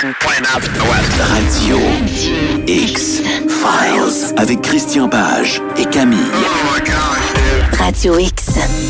Radio X-Files avec Christian Page et Camille. Radio X.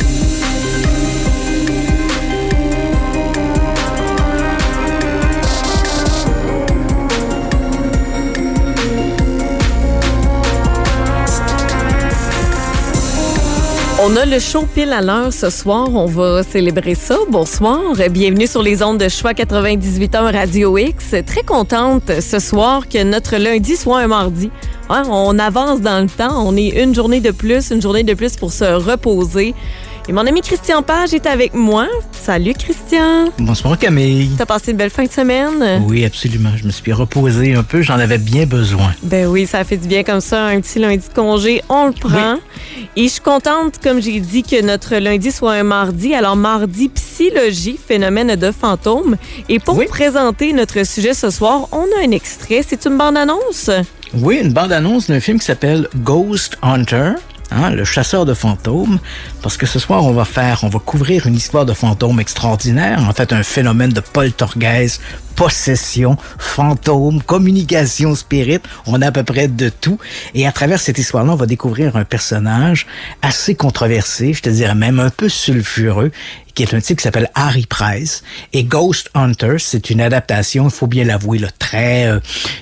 On a le show pile à l'heure ce soir. On va célébrer ça. Bonsoir. Bienvenue sur les ondes de Choix 98.1 Radio X. Très contente ce soir que notre lundi soit un mardi. Hein, on avance dans le temps. On est une journée de plus pour se reposer. Et mon ami Christian Page est avec moi. Salut Christian. Bonsoir Camille. T'as passé une belle fin de semaine? Oui, absolument. Je me suis reposé un peu. J'en avais bien besoin. Ben oui, ça fait du bien comme ça. Un petit lundi de congé, on le prend. Oui. Et je suis contente, comme j'ai dit, que notre lundi soit un mardi. Alors, mardi, psychologie, phénomène de fantômes. Et pour présenter notre sujet ce soir, on a un extrait. C'est une bande-annonce? Oui, une bande-annonce d'un film qui s'appelle Ghost Hunter. Hein, le chasseur de fantômes, parce que ce soir, on va couvrir une histoire de fantômes extraordinaire, en fait, un phénomène de poltergeist, possession, fantôme, communication spirit, on a à peu près de tout. Et à travers cette histoire-là, on va découvrir un personnage assez controversé, je te dirais même un peu sulfureux, qui est un type qui s'appelle Harry Price. Et Ghost Hunter, c'est une adaptation, il faut bien l'avouer, là, très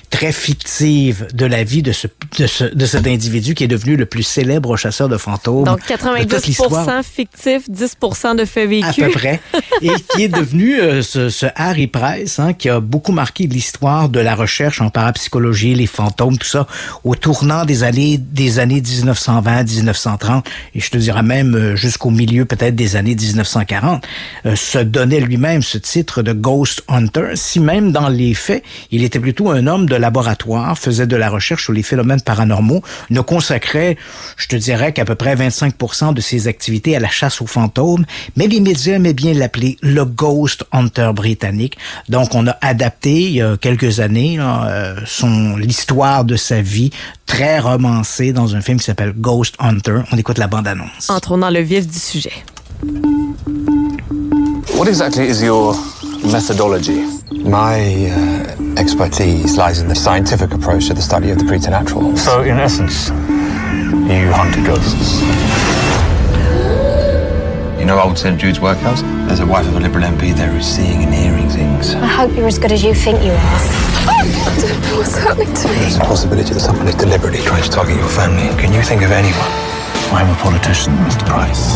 fictive de la vie de cet individu qui est devenu le plus célèbre chasseur de fantômes. Donc 90% fictif, 10% de faits vécus. À peu près. Et qui est devenu ce Harry Price, hein, qui a beaucoup marqué l'histoire de la recherche en parapsychologie, les fantômes, tout ça, au tournant des années 1920, 1930, et je te dirais même jusqu'au milieu peut-être des années 1940. Se donnait lui-même ce titre de Ghost Hunter, si même dans les faits, il était plutôt un homme de laboratoire, faisait de la recherche sur les phénomènes paranormaux, ne consacrait, je te dirais, qu'à peu près 25% de ses activités à la chasse aux fantômes, mais les médias aimaient bien l'appeler le Ghost Hunter britannique. Donc, on a adapté, il y a quelques années, l'histoire de sa vie, très romancée, dans un film qui s'appelle Ghost Hunter. On écoute la bande-annonce. Entrons dans le vif du sujet. What exactly is your methodology? My expertise lies in the scientific approach to the study of the preternatural. So, in essence, you hunted ghosts. You know old St. Jude's Workhouse? There's a wife of a Liberal MP there who's seeing and hearing things. I hope you're as good as you think you are. I don't know what's happening to me. There's a possibility that someone is deliberately trying to target your family. Can you think of anyone? I'm a politician, Mr. Price.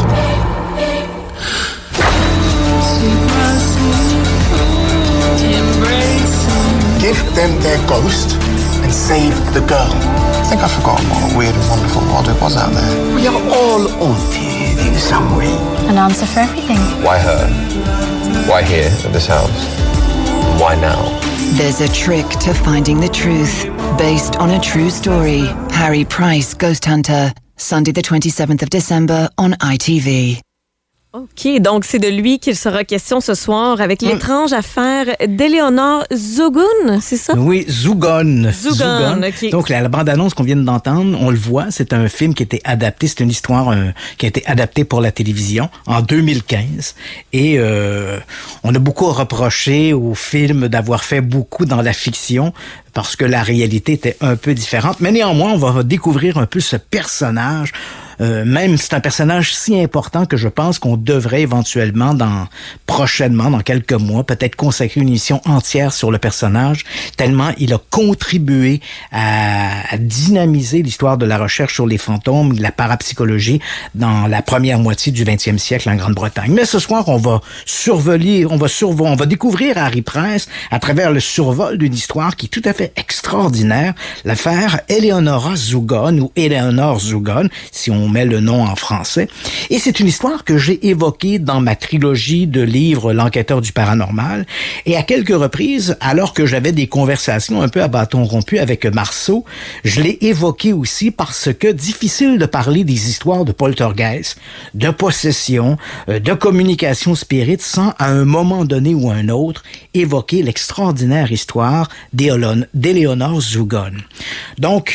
Give them their ghost and save the girl. I think I've forgotten what a weird and wonderful world it was out there. We are all haunted in some way. An answer for everything. Why her? Why here at this house? Why now? There's a trick to finding the truth. Based on a true story. Harry Price, Ghost Hunter. Sunday the 27th of December on ITV. OK, donc c'est de lui qu'il sera question ce soir avec l'étrange affaire d'Eleanor Zugun, c'est ça? Oui, Zugun. OK. Donc la bande-annonce qu'on vient d'entendre, on le voit, c'est un film qui a été adapté, c'est une histoire qui a été adaptée pour la télévision en 2015. Et on a beaucoup reproché au film d'avoir fait beaucoup dans la fiction, parce que la réalité était un peu différente. Mais néanmoins, on va découvrir un peu ce personnage. Même c'est un personnage si important que je pense qu'on devrait éventuellement, prochainement, dans quelques mois, peut-être consacrer une émission entière sur le personnage, tellement il a contribué à dynamiser l'histoire de la recherche sur les fantômes, de la parapsychologie dans la première moitié du 20e siècle en Grande-Bretagne. Mais ce soir, on va découvrir Harry Price à travers le survol d'une histoire qui est tout à fait extraordinaire, l'affaire Eleanor Zugun, ou Eleanor Zugun, si on met le nom en français. Et c'est une histoire que j'ai évoquée dans ma trilogie de livres L'enquêteur du paranormal. Et à quelques reprises, alors que j'avais des conversations un peu à bâton rompu avec Marceau, je l'ai évoquée aussi parce que difficile de parler des histoires de poltergeist, de possession, de communication spirit sans, à un moment donné ou un autre, évoquer l'extraordinaire histoire d'Eleanor Zugun. Donc,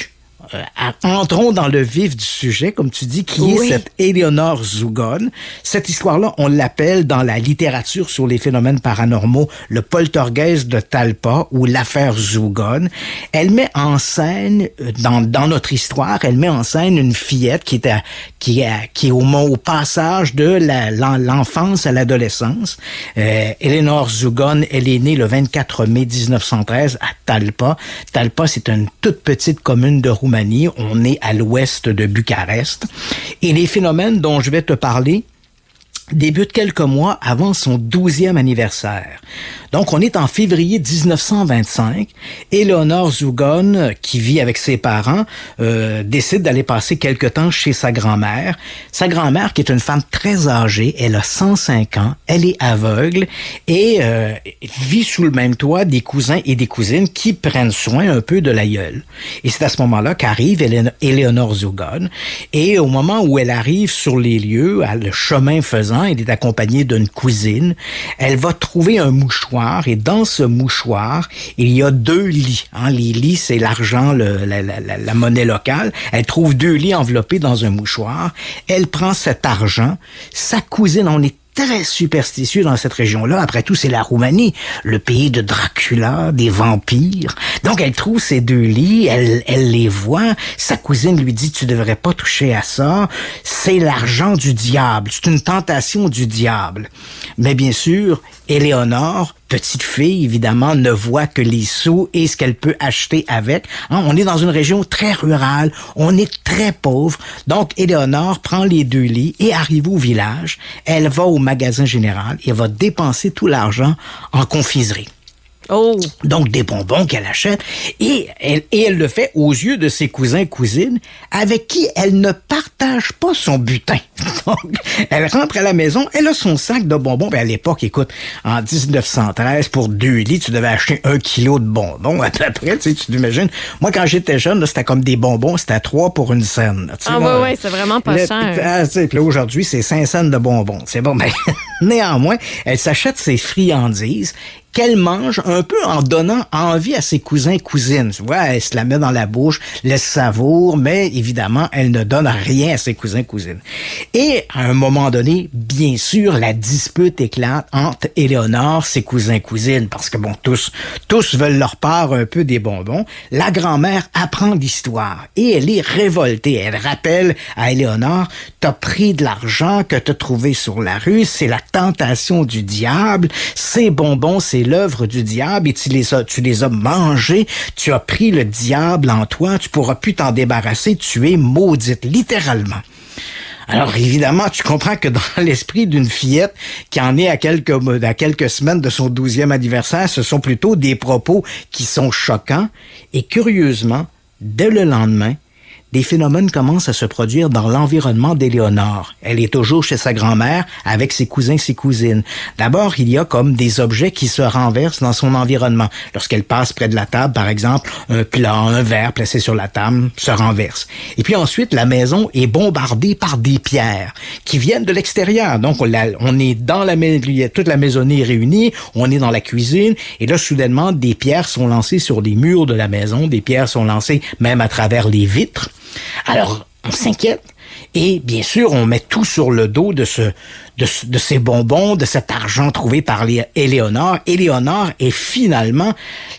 entrons dans le vif du sujet, comme tu dis, qui est cette Eleanor Zugon. Cette histoire-là, on l'appelle dans la littérature sur les phénomènes paranormaux le poltergeist de Talpa ou l'affaire Zugon. Elle met en scène, dans notre histoire, elle met en scène une fillette qui est au passage de l'enfance à l'adolescence. Eleanor Zugon, elle est née le 24 mai 1913 à Talpa. Talpa, c'est une toute petite commune de Roumanie. On est à l'ouest de Bucarest. Et les phénomènes dont je vais te parler débute quelques mois avant son 12e anniversaire. Donc, on est en février 1925. Eleanor Zugon, qui vit avec ses parents, décide d'aller passer quelque temps chez sa grand-mère. Sa grand-mère, qui est une femme très âgée, elle a 105 ans, elle est aveugle et vit sous le même toit des cousins et des cousines qui prennent soin un peu de l'aïeul. Et c'est à ce moment-là qu'arrive Eleanor Zugon. Et au moment où elle arrive sur les lieux, le chemin faisant, elle est accompagnée d'une cousine. Elle va trouver un mouchoir et dans ce mouchoir, il y a 2 lits. Les lits, c'est l'argent, la monnaie locale. Elle trouve 2 lits enveloppés dans un mouchoir. Elle prend cet argent. Sa cousine, on est très superstitieux dans cette région-là. Après tout, c'est la Roumanie, le pays de Dracula, des vampires. Donc, elle trouve ces 2 lits, elle les voit. Sa cousine lui dit, tu devrais pas toucher à ça. C'est l'argent du diable. C'est une tentation du diable. Mais bien sûr, Eleanor, petite fille, évidemment, ne voit que les sous et ce qu'elle peut acheter avec. On est dans une région très rurale, on est très pauvre. Donc, Eleanor prend les 2 lits et arrive au village. Elle va au magasin général et va dépenser tout l'argent en confiserie. Oh. Donc, des bonbons qu'elle achète. Et elle le fait aux yeux de ses cousins et cousines avec qui elle ne partage pas son butin. Donc, elle rentre à la maison, elle a son sac de bonbons. Ben, à l'époque, écoute, en 1913, pour 2 lits, tu devais acheter 1 kilo de bonbons. Après, tu t'imagines. Moi, quand j'étais jeune, là, c'était comme des bonbons, c'était à 3 pour 1 scène. Oui, c'est vraiment pas cher. Puis là, aujourd'hui, c'est 5 cents de bonbons. C'est bon, mais néanmoins, elle s'achète ses friandises qu'elle mange un peu en donnant envie à ses cousins et cousines. Tu vois, elle se la met dans la bouche, les savoure, mais évidemment, elle ne donne rien à ses cousins et cousines. Et à un moment donné, bien sûr, la dispute éclate entre Eleanor, ses cousins et cousines, parce que bon, tous veulent leur part un peu des bonbons. La grand-mère apprend l'histoire et elle est révoltée. Elle rappelle à Eleanor, t'as pris de l'argent que t'as trouvé sur la rue, c'est la tentation du diable, ces bonbons, c'est l'œuvre du diable et tu les as mangés, tu as pris le diable en toi, tu pourras plus t'en débarrasser, tu es maudite, littéralement. Alors, évidemment, tu comprends que dans l'esprit d'une fillette qui en est à quelques semaines de son 12e anniversaire, ce sont plutôt des propos qui sont choquants et curieusement, dès le lendemain, des phénomènes commencent à se produire dans l'environnement d'Éléonore. Elle est toujours chez sa grand-mère avec ses cousins et ses cousines. D'abord, il y a comme des objets qui se renversent dans son environnement. Lorsqu'elle passe près de la table, par exemple, un plat, un verre placé sur la table se renverse. Et puis ensuite, la maison est bombardée par des pierres qui viennent de l'extérieur. Donc, on est dans toute la maisonnée réunie, on est dans la cuisine, et là, soudainement, des pierres sont lancées sur les murs de la maison, des pierres sont lancées même à travers les vitres. Alors, on s'inquiète et bien sûr, on met tout sur le dos de ces bonbons, de cet argent trouvé par Éléonore. Éléonore est finalement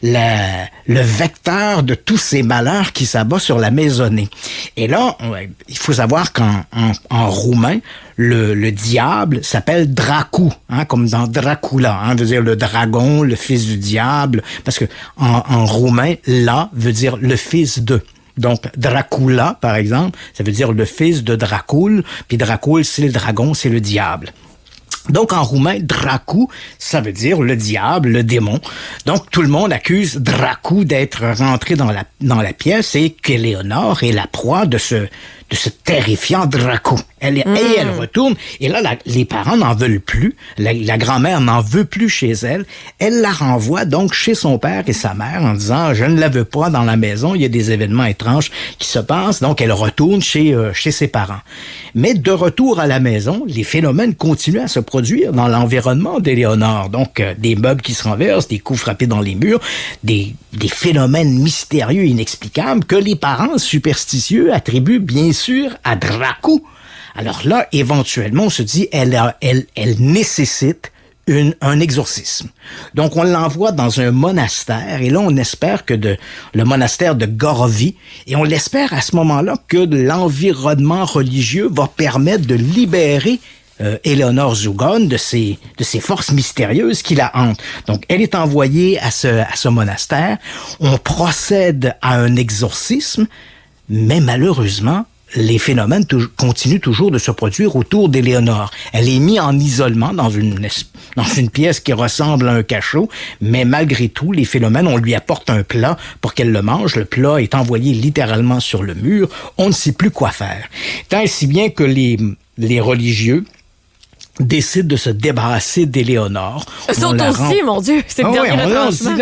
le vecteur de tous ces malheurs qui s'abattent sur la maisonnée. Et là, il faut savoir qu'en roumain, le diable s'appelle Dracu, comme dans Dracula, veut dire le dragon, le fils du diable, parce que en roumain, la veut dire le fils de. Donc, Dracula, par exemple, ça veut dire le fils de Dracul, puis Dracul, c'est le dragon, c'est le diable. Donc, en roumain, Dracu, ça veut dire le diable, le démon. Donc, tout le monde accuse Dracu d'être rentré dans la pièce et qu'Éléonore est la proie de ce terrifiant Dracu. Elle retourne, et là, les parents n'en veulent plus. La grand-mère n'en veut plus chez elle. Elle la renvoie donc chez son père et sa mère en disant « Je ne la veux pas dans la maison, il y a des événements étranges qui se passent. » Donc, elle retourne chez ses parents. Mais de retour à la maison, les phénomènes continuent à se produire produire dans l'environnement d'Éléonore. Donc, des meubles qui se renversent, des coups frappés dans les murs, des phénomènes mystérieux, inexplicables, que les parents superstitieux attribuent bien sûr à Draco. Alors là, éventuellement, on se dit, elle nécessite un exorcisme. Donc, on l'envoie dans un monastère, et là, on espère que le monastère de Gorovi, et on l'espère à ce moment-là que l'environnement religieux va permettre de libérer Éléonore Zugon de ces forces mystérieuses qui la hantent. Donc, elle est envoyée à ce monastère. On procède à un exorcisme, mais malheureusement, les phénomènes continuent toujours de se produire autour d'Éléonore. Elle est mise en isolement dans une pièce qui ressemble à un cachot, mais malgré tout, les phénomènes, on lui apporte un plat pour qu'elle le mange. Le plat est envoyé littéralement sur le mur. On ne sait plus quoi faire. Tant et si bien que les religieux décide de se débarrasser d'Éléonore. Eux autres aussi, mon Dieu, c'est le dernier retranchement.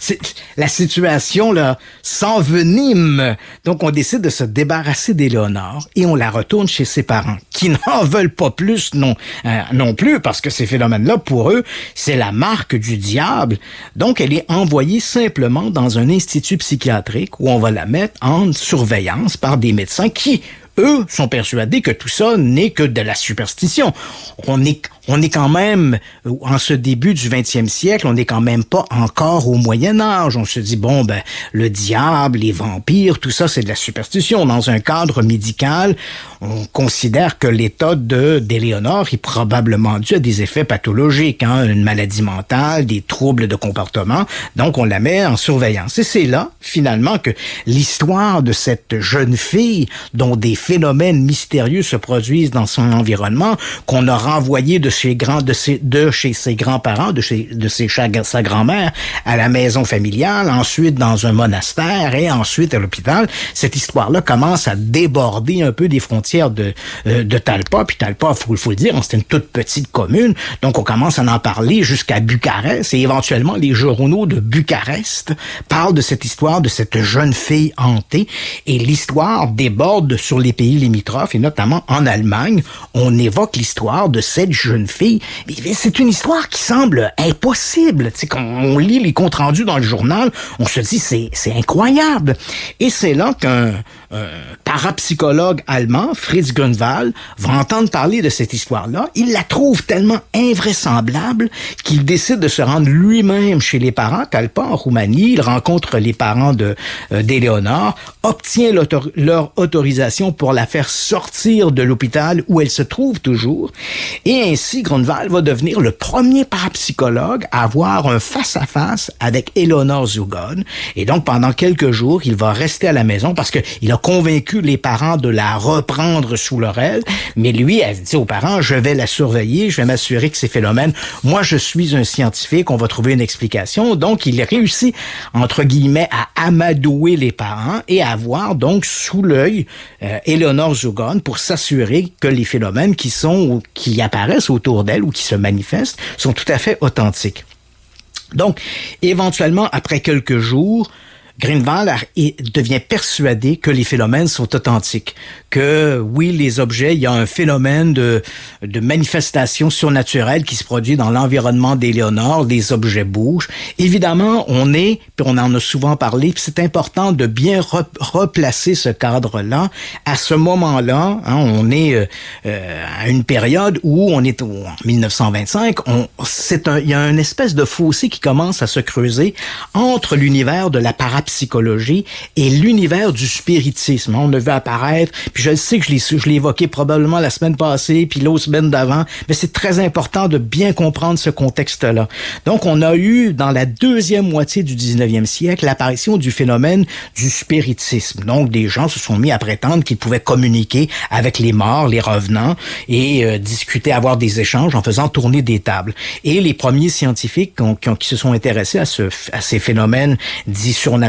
La situation là s'envenime. Donc, on décide de se débarrasser d'Éléonore et on la retourne chez ses parents, qui n'en veulent pas plus non plus, parce que ces phénomènes-là, pour eux, c'est la marque du diable. Donc, elle est envoyée simplement dans un institut psychiatrique où on va la mettre en surveillance par des médecins qui, eux, sont persuadés que tout ça n'est que de la superstition. On est quand même, en ce début du 20e siècle, on n'est quand même pas encore au Moyen-Âge. On se dit, bon, le diable, les vampires, tout ça, c'est de la superstition. Dans un cadre médical, on considère que l'état d'Éléonore est probablement dû à des effets pathologiques, une maladie mentale, des troubles de comportement. Donc, on la met en surveillance. Et c'est là, finalement, que l'histoire de cette jeune fille, dont des phénomènes mystérieux se produisent dans son environnement, qu'on a renvoyé de chez ses grands-parents, sa grand-mère, à la maison familiale, ensuite dans un monastère et ensuite à l'hôpital. Cette histoire-là commence à déborder un peu des frontières de Talpa. Puis Talpa, faut le dire, c'était une toute petite commune. Donc on commence à en parler jusqu'à Bucarest, et éventuellement les journaux de Bucarest parlent de cette histoire de cette jeune fille hantée, et l'histoire déborde sur les pays limitrophes, et notamment en Allemagne. On évoque l'histoire de cette jeune fille. C'est une histoire qui semble impossible. Tu sais, quand on lit les comptes rendus dans le journal, on se dit c'est incroyable. Et c'est là qu'un parapsychologue allemand, Fritz Grünwald, va entendre parler de cette histoire-là. Il la trouve tellement invraisemblable qu'il décide de se rendre lui-même chez les parents, Talpa, en Roumanie. Il rencontre les parents d'Éléonore, obtient leur autorisation pour la faire sortir de l'hôpital où elle se trouve toujours. Et ainsi, Grünwald va devenir le premier parapsychologue à avoir un face-à-face avec Éléonore Zugon. Et donc, pendant quelques jours, il va rester à la maison parce qu'il a convaincu les parents de la reprendre sous leur aile. Mais lui, elle dit aux parents, je vais la surveiller, je vais m'assurer que ces phénomènes, moi, je suis un scientifique, on va trouver une explication. Donc, il réussit, entre guillemets, à amadouer les parents et à avoir donc sous l'œil Éléonore Zugon pour s'assurer que les phénomènes qui apparaissent autour d'elle ou qui se manifestent sont tout à fait authentiques. Donc, éventuellement, après quelques jours, Grünwald devient persuadé que les phénomènes sont authentiques, que oui, les objets, il y a un phénomène de manifestation surnaturelle qui se produit dans l'environnement d'Éléonore, les objets bougent. Évidemment, puis on en a souvent parlé, puis c'est important de bien replacer ce cadre-là. À ce moment-là, on est à une période où on est en 1925, il y a une espèce de fossé qui commence à se creuser entre l'univers de la parapsychologie et l'univers du spiritisme. On le veut apparaître, puis je sais que je l'ai évoqué probablement la semaine passée, puis l'autre semaine d'avant, mais c'est très important de bien comprendre ce contexte-là. Donc, on a eu, dans la deuxième moitié du 19e siècle, l'apparition du phénomène du spiritisme. Donc, des gens se sont mis à prétendre qu'ils pouvaient communiquer avec les morts, les revenants, et discuter, avoir des échanges en faisant tourner des tables. Et les premiers scientifiques qui se sont intéressés à ces phénomènes dits surnaturels,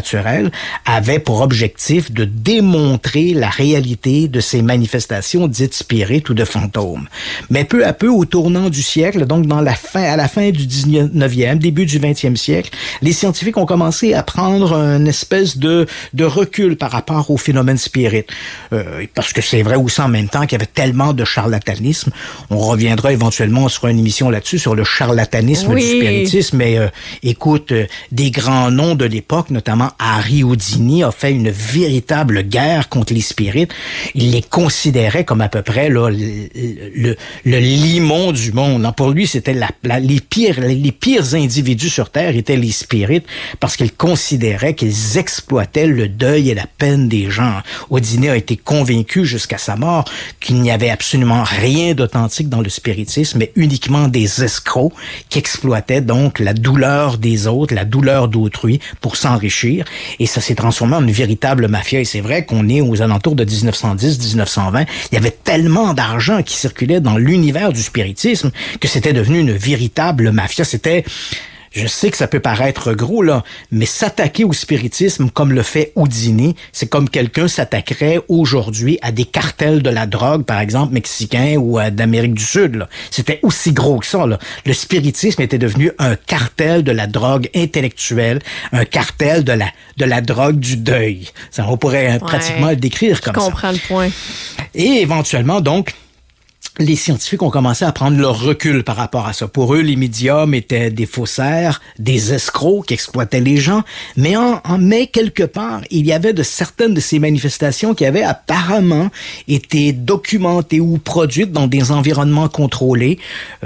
surnaturel avait pour objectif de démontrer la réalité de ces manifestations dites spirites ou de fantômes. Mais peu à peu, au tournant du siècle, donc à la fin du 19e, début du 20e siècle, les scientifiques ont commencé à prendre une espèce de recul par rapport au phénomène spirit. Parce que c'est vrai aussi en même temps qu'il y avait tellement de charlatanisme. On reviendra éventuellement sur une émission là-dessus, sur le charlatanisme du spiritisme. Mais écoute, des grands noms de l'époque, notamment Harry Houdini, a fait une véritable guerre contre les spirites. Il les considérait comme à peu près là, le limon du monde. Non, pour lui, c'était les pires individus sur Terre étaient les spirites parce qu'il considérait qu'ils exploitaient le deuil et la peine des gens. Houdini a été convaincu jusqu'à sa mort qu'il n'y avait absolument rien d'authentique dans le spiritisme, mais uniquement des escrocs qui exploitaient donc la douleur des autres, la douleur d'autrui pour s'enrichir. Et ça s'est transformé en une véritable mafia. Et c'est vrai qu'on est aux alentours de 1910-1920. Il y avait tellement d'argent qui circulait dans l'univers du spiritisme que c'était devenu une véritable mafia. C'était... Je sais que ça peut paraître gros, là, mais s'attaquer au spiritisme comme le fait Houdini, c'est comme quelqu'un s'attaquerait aujourd'hui à des cartels de la drogue, par exemple, mexicains ou d'Amérique du Sud, là. C'était aussi gros que ça, là. Le spiritisme était devenu un cartel de la drogue intellectuelle, un cartel de la drogue du deuil. Ça, on pourrait pratiquement le décrire comme ça. Je comprends le point. Et éventuellement, donc, les scientifiques ont commencé à prendre leur recul par rapport à ça. Pour eux, les médiums étaient des faussaires, des escrocs qui exploitaient les gens. Mais mais quelque part, il y avait certaines de ces manifestations qui avaient apparemment été documentées ou produites dans des environnements contrôlés.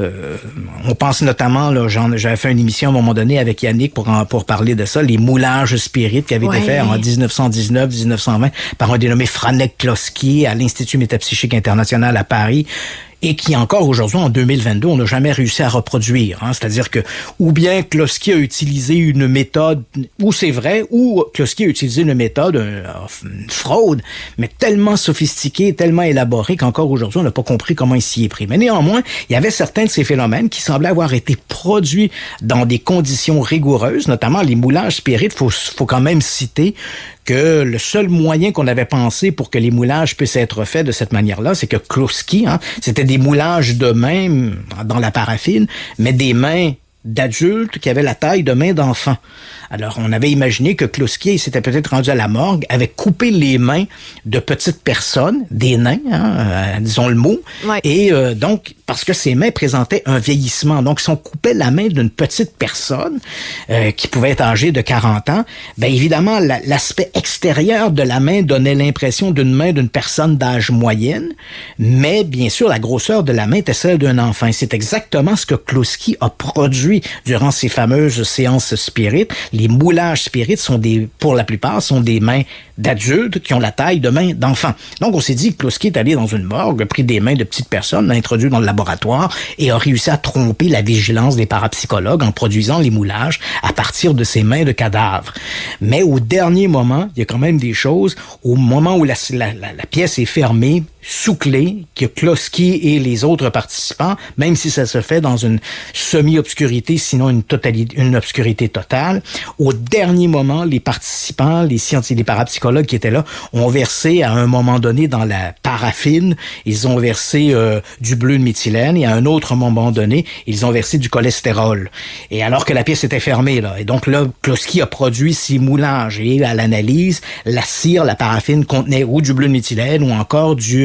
On pense notamment, là, j'avais fait une émission à un moment donné avec Yannick pour parler de ça, les moulages spirites qui avaient été faits en 1919-1920 par un dénommé Franek Kloski à l'Institut métapsychique international à Paris. Et qui encore aujourd'hui, en 2022, on n'a jamais réussi à reproduire. Hein? C'est-à-dire que, ou bien Kloski a utilisé une méthode, ou c'est vrai, ou Kloski a utilisé une méthode, une fraude, mais tellement sophistiquée, tellement élaborée qu'encore aujourd'hui, on n'a pas compris comment il s'y est pris. Mais néanmoins, il y avait certains de ces phénomènes qui semblaient avoir été produits dans des conditions rigoureuses, notamment les moulages spirites. Faut quand même citer que le seul moyen qu'on avait pensé pour que les moulages puissent être faits de cette manière-là, c'est que Kloski, c'était des moulages de mains dans la paraffine, mais des mains d'adultes qui avaient la taille de mains d'enfants. Alors, on avait imaginé que Kloski s'était peut-être rendu à la morgue, avait coupé les mains de petites personnes, des nains, disons le mot, et donc, parce que ces mains présentaient un vieillissement. Donc, si on coupait la main d'une petite personne qui pouvait être âgée de 40 ans, bien évidemment, l'aspect extérieur de la main donnait l'impression d'une main d'une personne d'âge moyenne, mais bien sûr, la grosseur de la main était celle d'un enfant. Et c'est exactement ce que Kloski a produit durant ces fameuses séances spirites. Les moulages spirites pour la plupart, sont des mains d'adultes qui ont la taille de mains d'enfants. Donc, on s'est dit que Kloski est allé dans une morgue, a pris des mains de petites personnes, l'a introduit dans le laboratoire et a réussi à tromper la vigilance des parapsychologues en produisant les moulages à partir de ces mains de cadavres. Mais au dernier moment, il y a quand même des choses. Au moment où la pièce est fermée, sous clé, que Kloski et les autres participants, même si ça se fait dans une semi-obscurité, sinon une obscurité totale, au dernier moment, les participants, les scientifiques, les parapsychologues qui étaient là, ont versé à un moment donné dans la paraffine, ils ont versé du bleu de méthylène et à un autre moment donné, ils ont versé du cholestérol. Et alors que la pièce était fermée, là. Et donc là, Kloski a produit ces moulages et à l'analyse, la cire, la paraffine contenait ou du bleu de méthylène ou encore du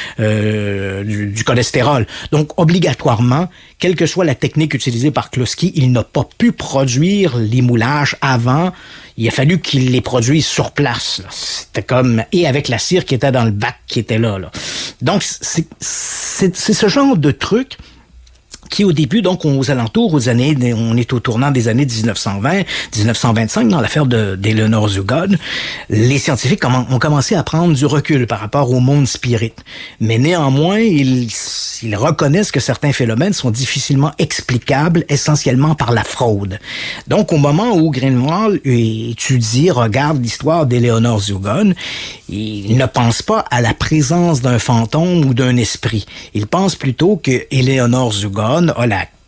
cholestérol. Donc, obligatoirement, quelle que soit la technique utilisée par Kloski, il n'a pas pu produire les moulages avant. Il a fallu qu'il les produise sur place. Là. C'était comme... Et avec la cire qui était dans le bac qui était là. Donc, c'est ce genre de truc qui au début, donc aux alentours, on est au tournant des années 1920, 1925, dans l'affaire d'Eleanor Zugod, les scientifiques ont commencé à prendre du recul par rapport au monde spirit. Mais néanmoins, ils reconnaissent que certains phénomènes sont difficilement explicables, essentiellement par la fraude. Donc, au moment où Greenwald regarde l'histoire d'Eleanor Zugod, il ne pense pas à la présence d'un fantôme ou d'un esprit. Il pense plutôt que Eleanor Zugod a la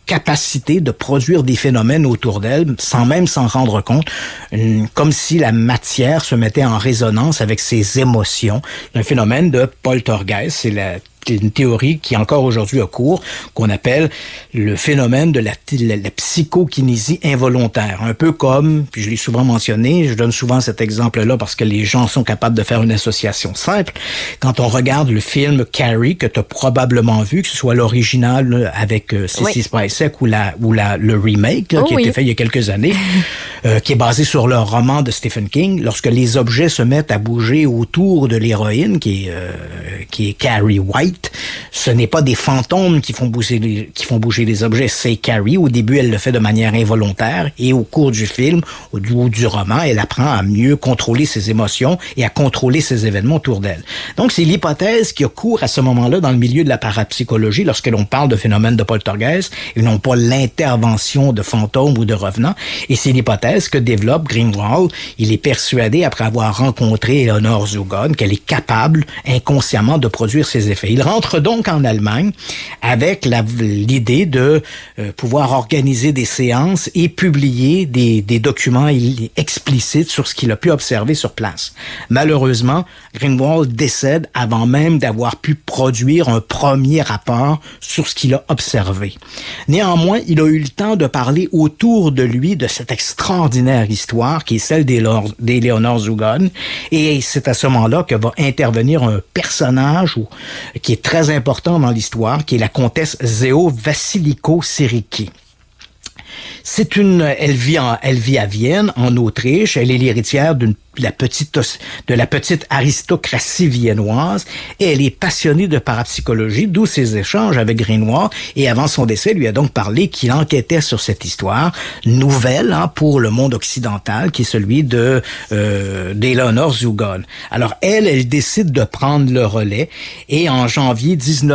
capacité de produire des phénomènes autour d'elle sans même s'en rendre compte, comme si la matière se mettait en résonance avec ses émotions. Un phénomène de poltergeist, c'est une théorie qui encore aujourd'hui a cours, qu'on appelle le phénomène de la psychokinésie involontaire. Un peu comme, puis je l'ai souvent mentionné, je donne souvent cet exemple-là parce que les gens sont capables de faire une association simple. Quand on regarde le film Carrie, que tu as probablement vu, que ce soit l'original avec Sissy Spacek ou le remake là, qui a été fait il y a quelques années, qui est basé sur le roman de Stephen King, lorsque les objets se mettent à bouger autour de l'héroïne, qui est Carrie White, ce n'est pas des fantômes qui font bouger les objets, c'est Carrie. Au début, elle le fait de manière involontaire et au cours du film ou du roman, elle apprend à mieux contrôler ses émotions et à contrôler ses événements autour d'elle. Donc, c'est l'hypothèse qui a cours à ce moment-là dans le milieu de la parapsychologie lorsque l'on parle de phénomènes de poltergeist et non pas l'intervention de fantômes ou de revenants. Et c'est l'hypothèse que développe Greenwald. Il est persuadé, après avoir rencontré Eleanor Zugon, qu'elle est capable inconsciemment de produire ses effets. Il rentre donc en Allemagne avec l'idée de pouvoir organiser des séances et publier des documents explicites sur ce qu'il a pu observer sur place. Malheureusement, Greenwald décède avant même d'avoir pu produire un premier rapport sur ce qu'il a observé. Néanmoins, il a eu le temps de parler autour de lui de cette extraordinaire histoire qui est celle d'Eleanor Zugon, et c'est à ce moment-là que va intervenir un personnage qui est très important dans l'histoire, qui est la comtesse Zéo Vassiliko-Siriki. Elle vit à Vienne, en Autriche. Elle est l'héritière de la petite aristocratie viennoise, et elle est passionnée de parapsychologie, d'où ses échanges avec Greenwald, et avant son décès, lui a donc parlé qu'il enquêtait sur cette histoire nouvelle pour le monde occidental, qui est celui d'Eleanor Zugon. Alors elle décide de prendre le relais, et en janvier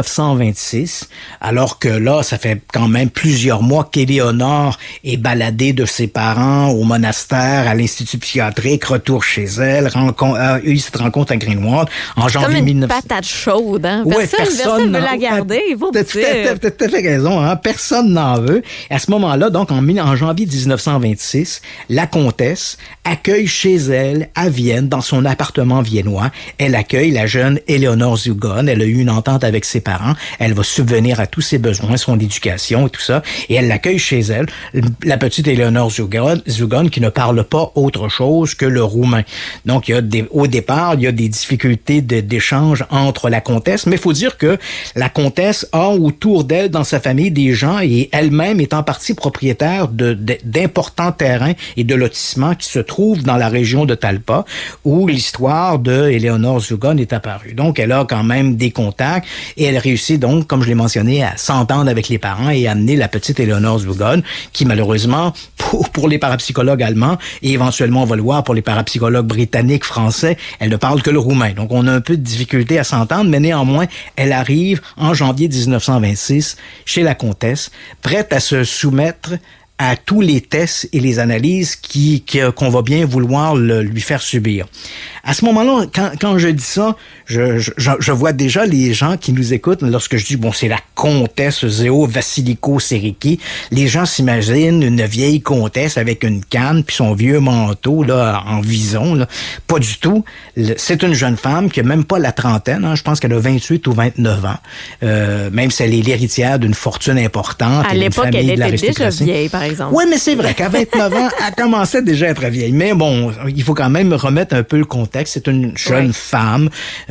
1926, alors que là, ça fait quand même plusieurs mois qu'Eleanor est baladée de ses parents au monastère, à l'institut psychiatrique, retour chez elle, a eu cette rencontre à Greenwald en janvier 1900. Comme une patate chaude, hein? Personne ne veut la garder. Tu as tout à fait raison, hein? Personne n'en veut. À ce moment-là, donc en janvier 1926, la comtesse accueille chez elle, à Vienne, dans son appartement viennois, elle accueille la jeune Eleanor Zugon. Elle a eu une entente avec ses parents. Elle va subvenir à tous ses besoins, son éducation et tout ça. Et elle l'accueille chez elle. La petite Eleanor Zugon qui ne parle pas autre chose que le roumain. Donc, au départ, il y a des difficultés d'échange entre la comtesse, mais il faut dire que la comtesse a autour d'elle, dans sa famille, des gens, et elle-même est en partie propriétaire d'importants terrains et de lotissements qui se trouvent dans la région de Talpa, où l'histoire de Eleanor Zugon est apparue. Donc, elle a quand même des contacts, et elle réussit donc, comme je l'ai mentionné, à s'entendre avec les parents et à amener la petite Eleanor Zugon, qui malheureusement, pour les parapsychologues allemands, et éventuellement, on va le voir, pour les parapsychologues britanniques, français, elle ne parle que le roumain. Donc, on a un peu de difficulté à s'entendre, mais néanmoins, elle arrive en janvier 1926 chez la comtesse, prête à se soumettre à tous les tests et les analyses qu'on va bien vouloir lui faire subir. À ce moment-là, quand je dis ça, je vois déjà les gens qui nous écoutent lorsque je dis, bon, c'est la comtesse Zéo Vassiliko-Siriki. Les gens s'imaginent une vieille comtesse avec une canne puis son vieux manteau là en vison. Là. Pas du tout. C'est une jeune femme qui a même pas la trentaine. Hein. Je pense qu'elle a 28 ou 29 ans. Même si elle est l'héritière d'une fortune importante. À l'époque, elle était déjà vieille, par exemple. Oui, mais c'est vrai qu'à 29 ans, elle commençait déjà à être vieille. Mais bon, il faut quand même remettre un peu le contexte. C'est une jeune femme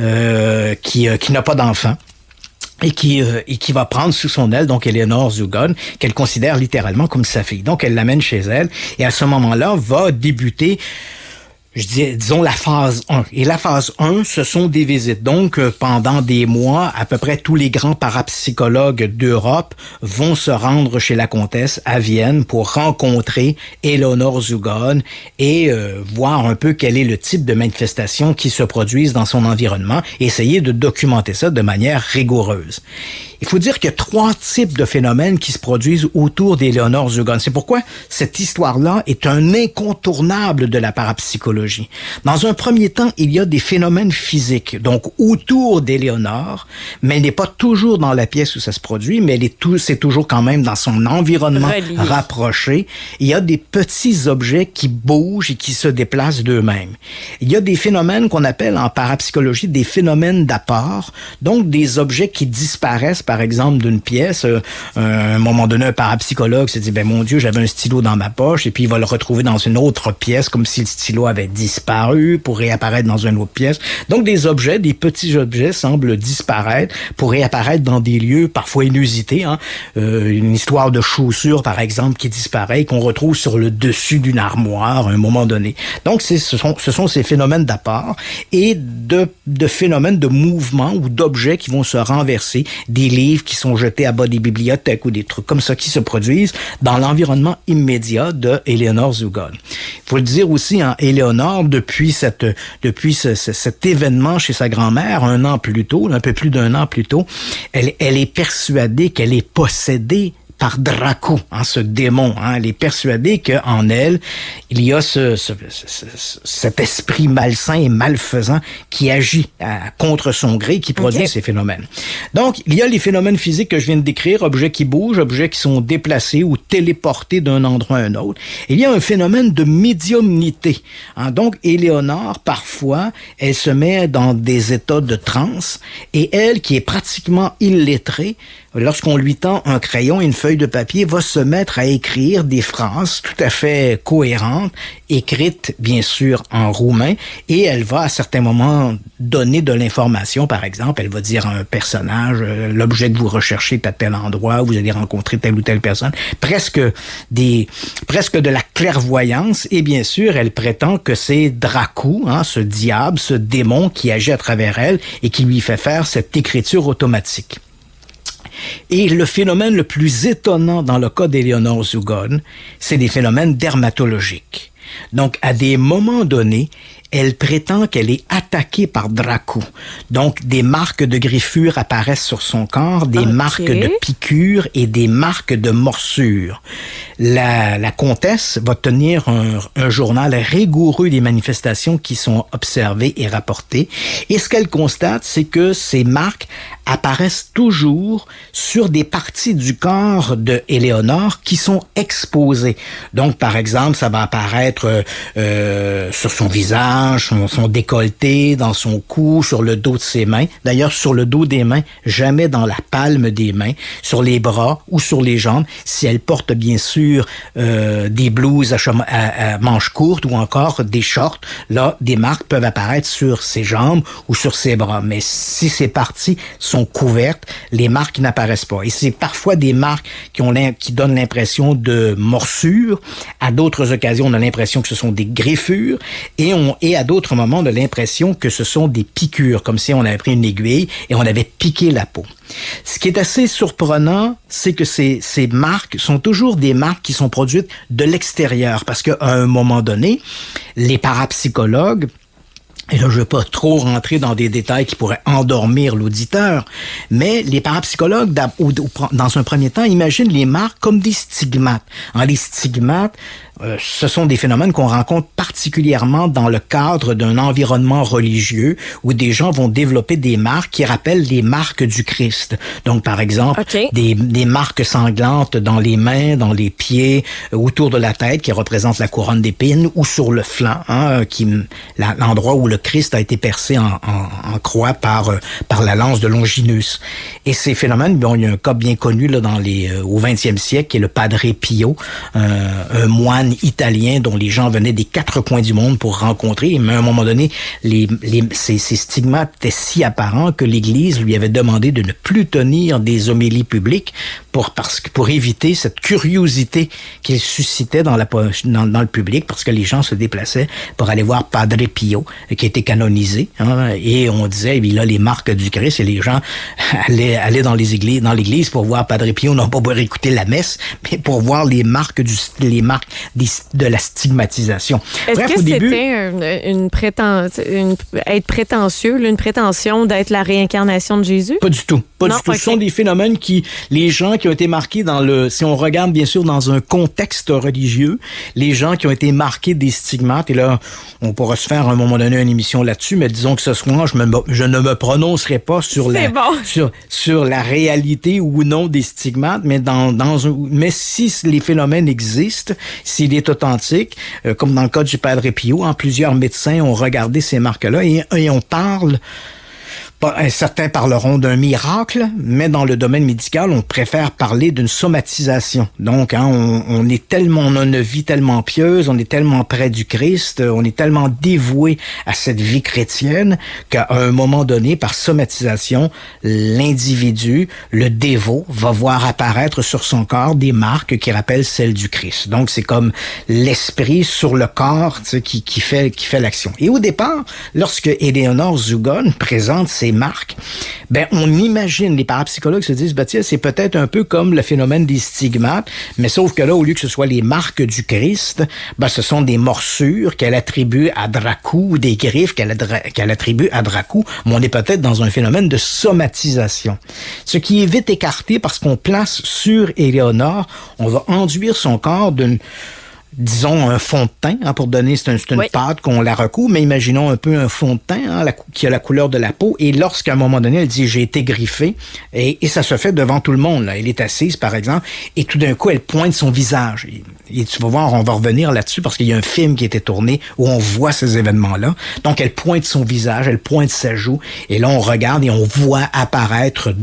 qui n'a pas d'enfant. Et qui va prendre sous son aile, donc Eleanor Zugon, qu'elle considère littéralement comme sa fille. Donc, elle l'amène chez elle, et à ce moment-là, va débuter, disons, la phase 1. Et la phase 1, ce sont des visites. Donc, pendant des mois, à peu près tous les grands parapsychologues d'Europe vont se rendre chez la comtesse à Vienne pour rencontrer Eleanor Zugon et voir un peu quel est le type de manifestations qui se produisent dans son environnement et essayer de documenter ça de manière rigoureuse. Il faut dire qu'il y a 3 types de phénomènes qui se produisent autour d'Eleanor Zugon. C'est pourquoi cette histoire-là est un incontournable de la parapsychologie. parapsychologie. Dans un premier temps, il y a des phénomènes physiques, donc autour d'Éléonore, mais elle n'est pas toujours dans la pièce où ça se produit, mais c'est toujours quand même dans son environnement rapproché. Il y a des petits objets qui bougent et qui se déplacent d'eux-mêmes. Il y a des phénomènes qu'on appelle en parapsychologie des phénomènes d'apport, donc des objets qui disparaissent, par exemple, d'une pièce. À un moment donné, un parapsychologue se dit, ben mon Dieu, j'avais un stylo dans ma poche, et puis il va le retrouver dans une autre pièce, comme si le stylo avait disparu pour réapparaître dans une autre pièce. Donc des objets, des petits objets semblent disparaître pour réapparaître dans des lieux parfois inusités. Une histoire de chaussure, par exemple, qui disparaît, qu'on retrouve sur le dessus d'une armoire à un moment donné. Donc ce sont ces phénomènes d'apport et de phénomènes de mouvement ou d'objets qui vont se renverser, des livres qui sont jetés à bas des bibliothèques ou des trucs comme ça qui se produisent dans l'environnement immédiat de Éléonore Zugon. Il faut le dire aussi, Éléonore, depuis cet événement chez sa grand-mère, un peu plus d'un an plus tôt, elle est persuadée qu'elle est possédée par Draco, ce démon. Elle est persuadée qu'en elle, il y a cet esprit malsain et malfaisant qui agit contre son gré, qui produit ces phénomènes. Donc, il y a les phénomènes physiques que je viens de décrire, objets qui bougent, objets qui sont déplacés ou téléportés d'un endroit à un autre. Il y a un phénomène de médiumnité. Donc, Éléonore, parfois, elle se met dans des états de transe et elle, qui est pratiquement illettrée, lorsqu'on lui tend un crayon et une feuille de papier, va se mettre à écrire des phrases tout à fait cohérentes, écrites bien sûr en roumain, et elle va à certains moments donner de l'information. Par exemple, elle va dire à un personnage, l'objet que vous recherchez est à tel endroit, vous allez rencontrer telle ou telle personne, presque de la clairvoyance, et bien sûr, elle prétend que c'est Draco, ce diable, ce démon qui agit à travers elle et qui lui fait faire cette écriture automatique. Et le phénomène le plus étonnant dans le cas d'Éléonore Zugon, c'est des phénomènes dermatologiques. Donc, à des moments donnés, elle prétend qu'elle est attaquée par Draco. Donc, des marques de griffures apparaissent sur son corps, des marques de piqûres et des marques de morsures. La comtesse va tenir un journal rigoureux des manifestations qui sont observées et rapportées. Et ce qu'elle constate, c'est que ces marques apparaissent toujours sur des parties du corps de Éléonore qui sont exposées. Donc, par exemple, ça va apparaître sur son visage, son décolleté, dans son cou, sur le dos de ses mains. D'ailleurs, sur le dos des mains, jamais dans la palme des mains, sur les bras ou sur les jambes. Si elle porte bien sûr des blouses à manches courtes ou encore des shorts, là, des marques peuvent apparaître sur ses jambes ou sur ses bras. Mais si ces parties sont couvertes, les marques n'apparaissent pas. Et c'est parfois des marques qui donnent l'impression de morsures. À d'autres occasions, on a l'impression que ce sont des griffures. Et à d'autres moments, on a l'impression que ce sont des piqûres, comme si on avait pris une aiguille et on avait piqué la peau. Ce qui est assez surprenant, c'est que ces marques sont toujours des marques qui sont produites de l'extérieur, parce qu'à un moment donné, les parapsychologues, et là, je ne vais pas trop rentrer dans des détails qui pourraient endormir l'auditeur, mais les parapsychologues, dans un premier temps, imaginent les marques comme des stigmates. Les stigmates, ce sont des phénomènes qu'on rencontre particulièrement dans le cadre d'un environnement religieux où des gens vont développer des marques qui rappellent les marques du Christ. Donc, par exemple, des marques sanglantes dans les mains, dans les pieds, autour de la tête qui représentent la couronne d'épines, ou sur le flanc, l'endroit où le Christ a été percé en croix par la lance de Longinus. Et ces phénomènes, il y a un cas bien connu là, au 20e siècle, qui est le Padre Pio, un moine italien dont les gens venaient des 4 coins du monde pour rencontrer. Mais à un moment donné, ces stigmates étaient si apparents que l'Église lui avait demandé de ne plus tenir des homélies publiques pour éviter cette curiosité qu'il suscitait dans le public, parce que les gens se déplaçaient pour aller voir Padre Pio, qui était canonisé, et on disait, là, les marques du Christ, et les gens allaient dans l'église pour voir Padre Pio, non pas pour écouter la messe, mais pour voir les marques de la stigmatisation. Est-ce que c'était être prétentieux, une prétention d'être la réincarnation de Jésus? Pas du tout. Ce sont des phénomènes les gens qui ont été marqués si on regarde bien sûr dans un contexte religieux, les gens qui ont été marqués des stigmates, et là, on pourra se faire à un moment donné une émission là-dessus, mais disons que ce soir, je ne me prononcerai pas sur la réalité ou non des stigmates, mais mais si les phénomènes existent, s'il est authentique, comme dans le cas du Padre Pio, plusieurs médecins ont regardé ces marques-là et on parle. Certains parleront d'un miracle, mais dans le domaine médical, on préfère parler d'une somatisation. Donc, on a une vie tellement pieuse, on est tellement près du Christ, on est tellement dévoué à cette vie chrétienne qu'à un moment donné, par somatisation, l'individu, le dévot, va voir apparaître sur son corps des marques qui rappellent celles du Christ. Donc, c'est comme l'esprit sur le corps qui fait l'action. Et au départ, lorsque Éléonore Zugon présente ces marques, on imagine, les parapsychologues se disent, tiens, c'est peut-être un peu comme le phénomène des stigmates, mais sauf que là, au lieu que ce soit les marques du Christ, ce sont des morsures qu'elle attribue à Dracou, ou des griffes qu'elle attribue à Dracou, mais on est peut-être dans un phénomène de somatisation. Ce qui est vite écarté parce qu'on place sur Éléonore, on va enduire son corps disons un fond de teint, pour donner, c'est une pâte qu'on la recouvre, mais imaginons un peu un fond de teint qui a la couleur de la peau, et lorsqu'à un moment donné, elle dit « j'ai été griffée », et ça se fait devant tout le monde. Là. Elle est assise, par exemple, et tout d'un coup, elle pointe son visage. Et tu vas voir, on va revenir là-dessus, parce qu'il y a un film qui a été tourné où on voit ces événements-là. Donc, elle pointe son visage, elle pointe sa joue, et là, on regarde et on voit apparaître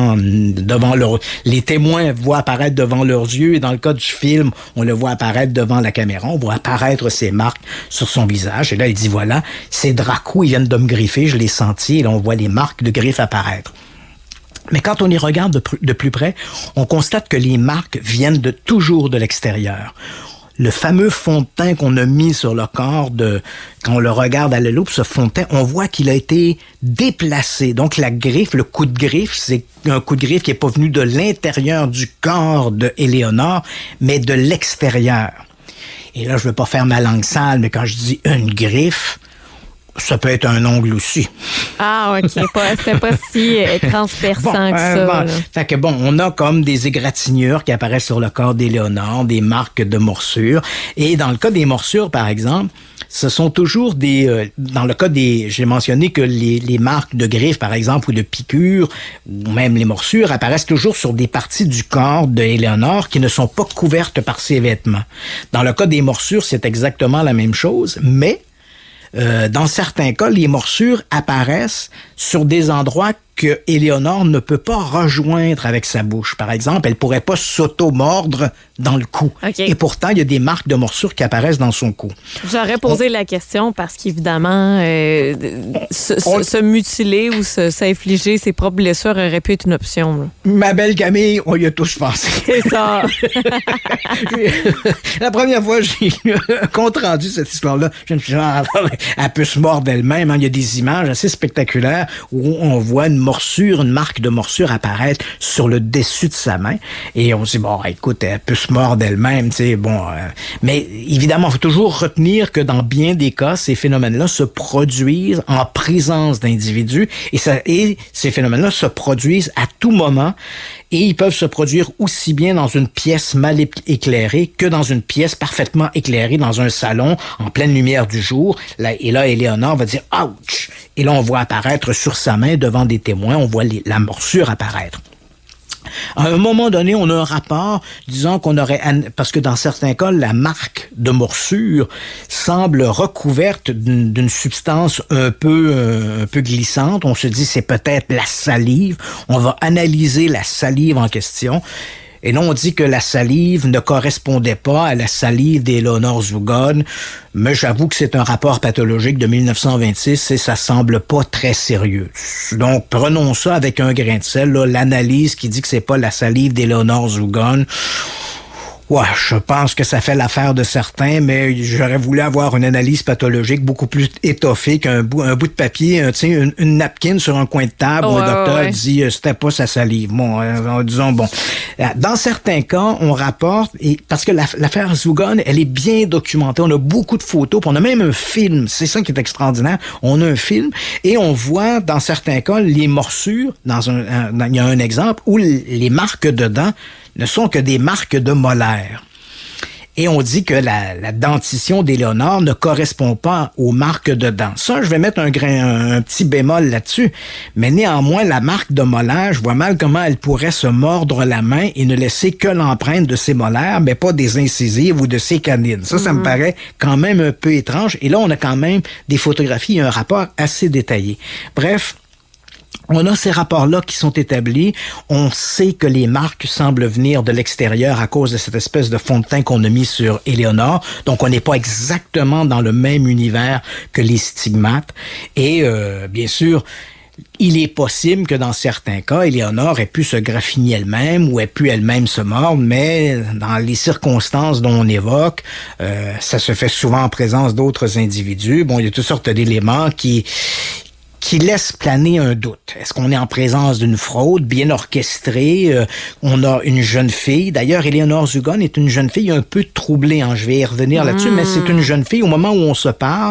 les témoins voient apparaître devant leurs yeux, et dans le cas du film, on le voit apparaître devant la caméra, on voit apparaître ces marques sur son visage, et là, il dit, voilà, c'est Dracou, ils viennent de me griffer, je l'ai senti, et là, on voit les marques de griffes apparaître. Mais quand on y regarde de plus près, on constate que les marques viennent toujours de l'extérieur. Le fameux fond de teint qu'on a mis sur le corps, quand on le regarde à la loupe, ce fond de teint, on voit qu'il a été déplacé. Donc la griffe, le coup de griffe, c'est un coup de griffe qui n'est pas venu de l'intérieur du corps de Éléonore, mais de l'extérieur. Et là, je ne veux pas faire ma langue sale, mais quand je dis une griffe, ça peut être un ongle aussi. Ah, OK. C'était pas si transperçant que ça. Fait que on a comme des égratignures qui apparaissent sur le corps d'Éléonore, des marques de morsures. Et dans le cas des morsures, par exemple, ce sont toujours dans le cas j'ai mentionné que les marques de griffes, par exemple, ou de piqûres, ou même les morsures, apparaissent toujours sur des parties du corps d'Éléonore qui ne sont pas couvertes par ses vêtements. Dans le cas des morsures, c'est exactement la même chose, mais dans certains cas, les morsures apparaissent sur des endroits que Éléonore ne peut pas rejoindre avec sa bouche. Par exemple, elle pourrait pas s'auto-mordre dans le cou. Okay. Et pourtant, il y a des marques de morsures qui apparaissent dans son cou. J'aurais posé la question parce qu'évidemment, se mutiler ou s'infliger ses propres blessures aurait pu être une option. Là. Ma belle Camille, on y a tous pensé. C'est ça. La première fois, j'ai compte rendu cette histoire-là. Je me suis dit, elle peut se mordre elle-même. Il y a des images assez spectaculaires où on voit une marque de morsure apparaître sur le dessus de sa main. Et on se dit, écoute, elle peut se mordre elle-même, tu sais, mais évidemment, il faut toujours retenir que dans bien des cas, ces phénomènes-là se produisent en présence d'individus et ces phénomènes-là se produisent à tout moment et ils peuvent se produire aussi bien dans une pièce mal éclairée que dans une pièce parfaitement éclairée dans un salon en pleine lumière du jour. Et là, Éléonore va dire « Ouch !» Et là, on voit apparaître sur sa main devant des témoins, on voit la morsure apparaître. À un moment donné, on a un rapport disant qu'on aurait... Parce que dans certains cas, la marque de morsure semble recouverte d'une substance un peu glissante. On se dit c'est peut-être la salive. On va analyser la salive en question. Et là, on dit que la salive ne correspondait pas à la salive d'Éléonore Zugon, mais j'avoue que c'est un rapport pathologique de 1926 et ça semble pas très sérieux. Donc, prenons ça avec un grain de sel, là, l'analyse qui dit que c'est pas la salive d'Éléonore Zugon. Ouais, je pense que ça fait l'affaire de certains, mais j'aurais voulu avoir une analyse pathologique beaucoup plus étoffée qu'un bout de papier, tu sais, une napkin sur un coin de table où un docteur dit c'était pas sa salive. Bon, disons bon. Dans certains cas, on rapporte parce que l'affaire Zugon, elle est bien documentée. On a beaucoup de photos, puis on a même un film. C'est ça qui est extraordinaire. On a un film et on voit dans certains cas les morsures. Il y a un exemple où les marques de dents ne sont que des marques de molaires. Et on dit que la dentition d'Éléonore ne correspond pas aux marques de dents. Ça, je vais mettre un petit bémol là-dessus. Mais néanmoins, la marque de molaire, je vois mal comment elle pourrait se mordre la main et ne laisser que l'empreinte de ses molaires, mais pas des incisives ou de ses canines. Ça me paraît quand même un peu étrange. Et là, on a quand même des photographies et un rapport assez détaillé. Bref, on a ces rapports-là qui sont établis. On sait que les marques semblent venir de l'extérieur à cause de cette espèce de fond de teint qu'on a mis sur Éléonore. Donc, on n'est pas exactement dans le même univers que les stigmates. Et bien sûr, il est possible que dans certains cas, Éléonore ait pu se graffiner elle-même ou ait pu elle-même se mordre, mais dans les circonstances dont on évoque, ça se fait souvent en présence d'autres individus. Bon, il y a toutes sortes d'éléments qui laisse planer un doute. Est-ce qu'on est en présence d'une fraude bien orchestrée? On a une jeune fille. D'ailleurs, Éléonore Zugon est une jeune fille un peu troublée. Je vais y revenir là-dessus, mais c'est une jeune fille. Au moment où on se parle,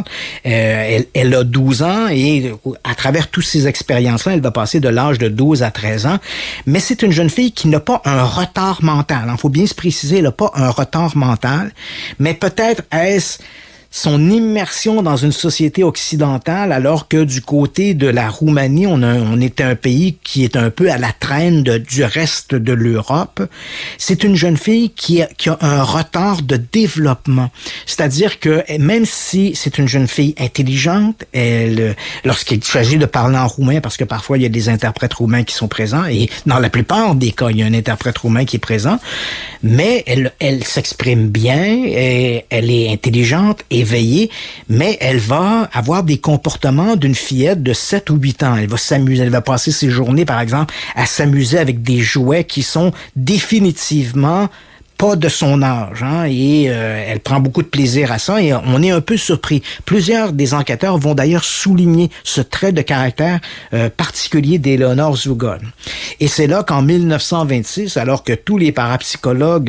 elle a 12 ans et à travers toutes ces expériences-là, elle va passer de l'âge de 12 à 13 ans. Mais c'est une jeune fille qui n'a pas un retard mental. Il faut bien se préciser, elle n'a pas un retard mental, mais peut-être est-ce son immersion dans une société occidentale, alors que du côté de la Roumanie, on était un pays qui est un peu à la traîne du reste de l'Europe. C'est une jeune fille qui a un retard de développement. C'est-à-dire que même si c'est une jeune fille intelligente, lorsqu'il s'agit de parler en roumain, parce que parfois il y a des interprètes roumains qui sont présents, et dans la plupart des cas, il y a un interprète roumain qui est présent, mais elle s'exprime bien, et elle est intelligente, éveillée, mais elle va avoir des comportements d'une fillette de 7 ou 8 ans. Elle va s'amuser, elle va passer ses journées, par exemple, à s'amuser avec des jouets qui sont définitivement pas de son âge, et elle prend beaucoup de plaisir à ça, et on est un peu surpris. Plusieurs des enquêteurs vont d'ailleurs souligner ce trait de caractère particulier d'Éléonore Zugon. Et c'est là qu'en 1926, alors que tous les parapsychologues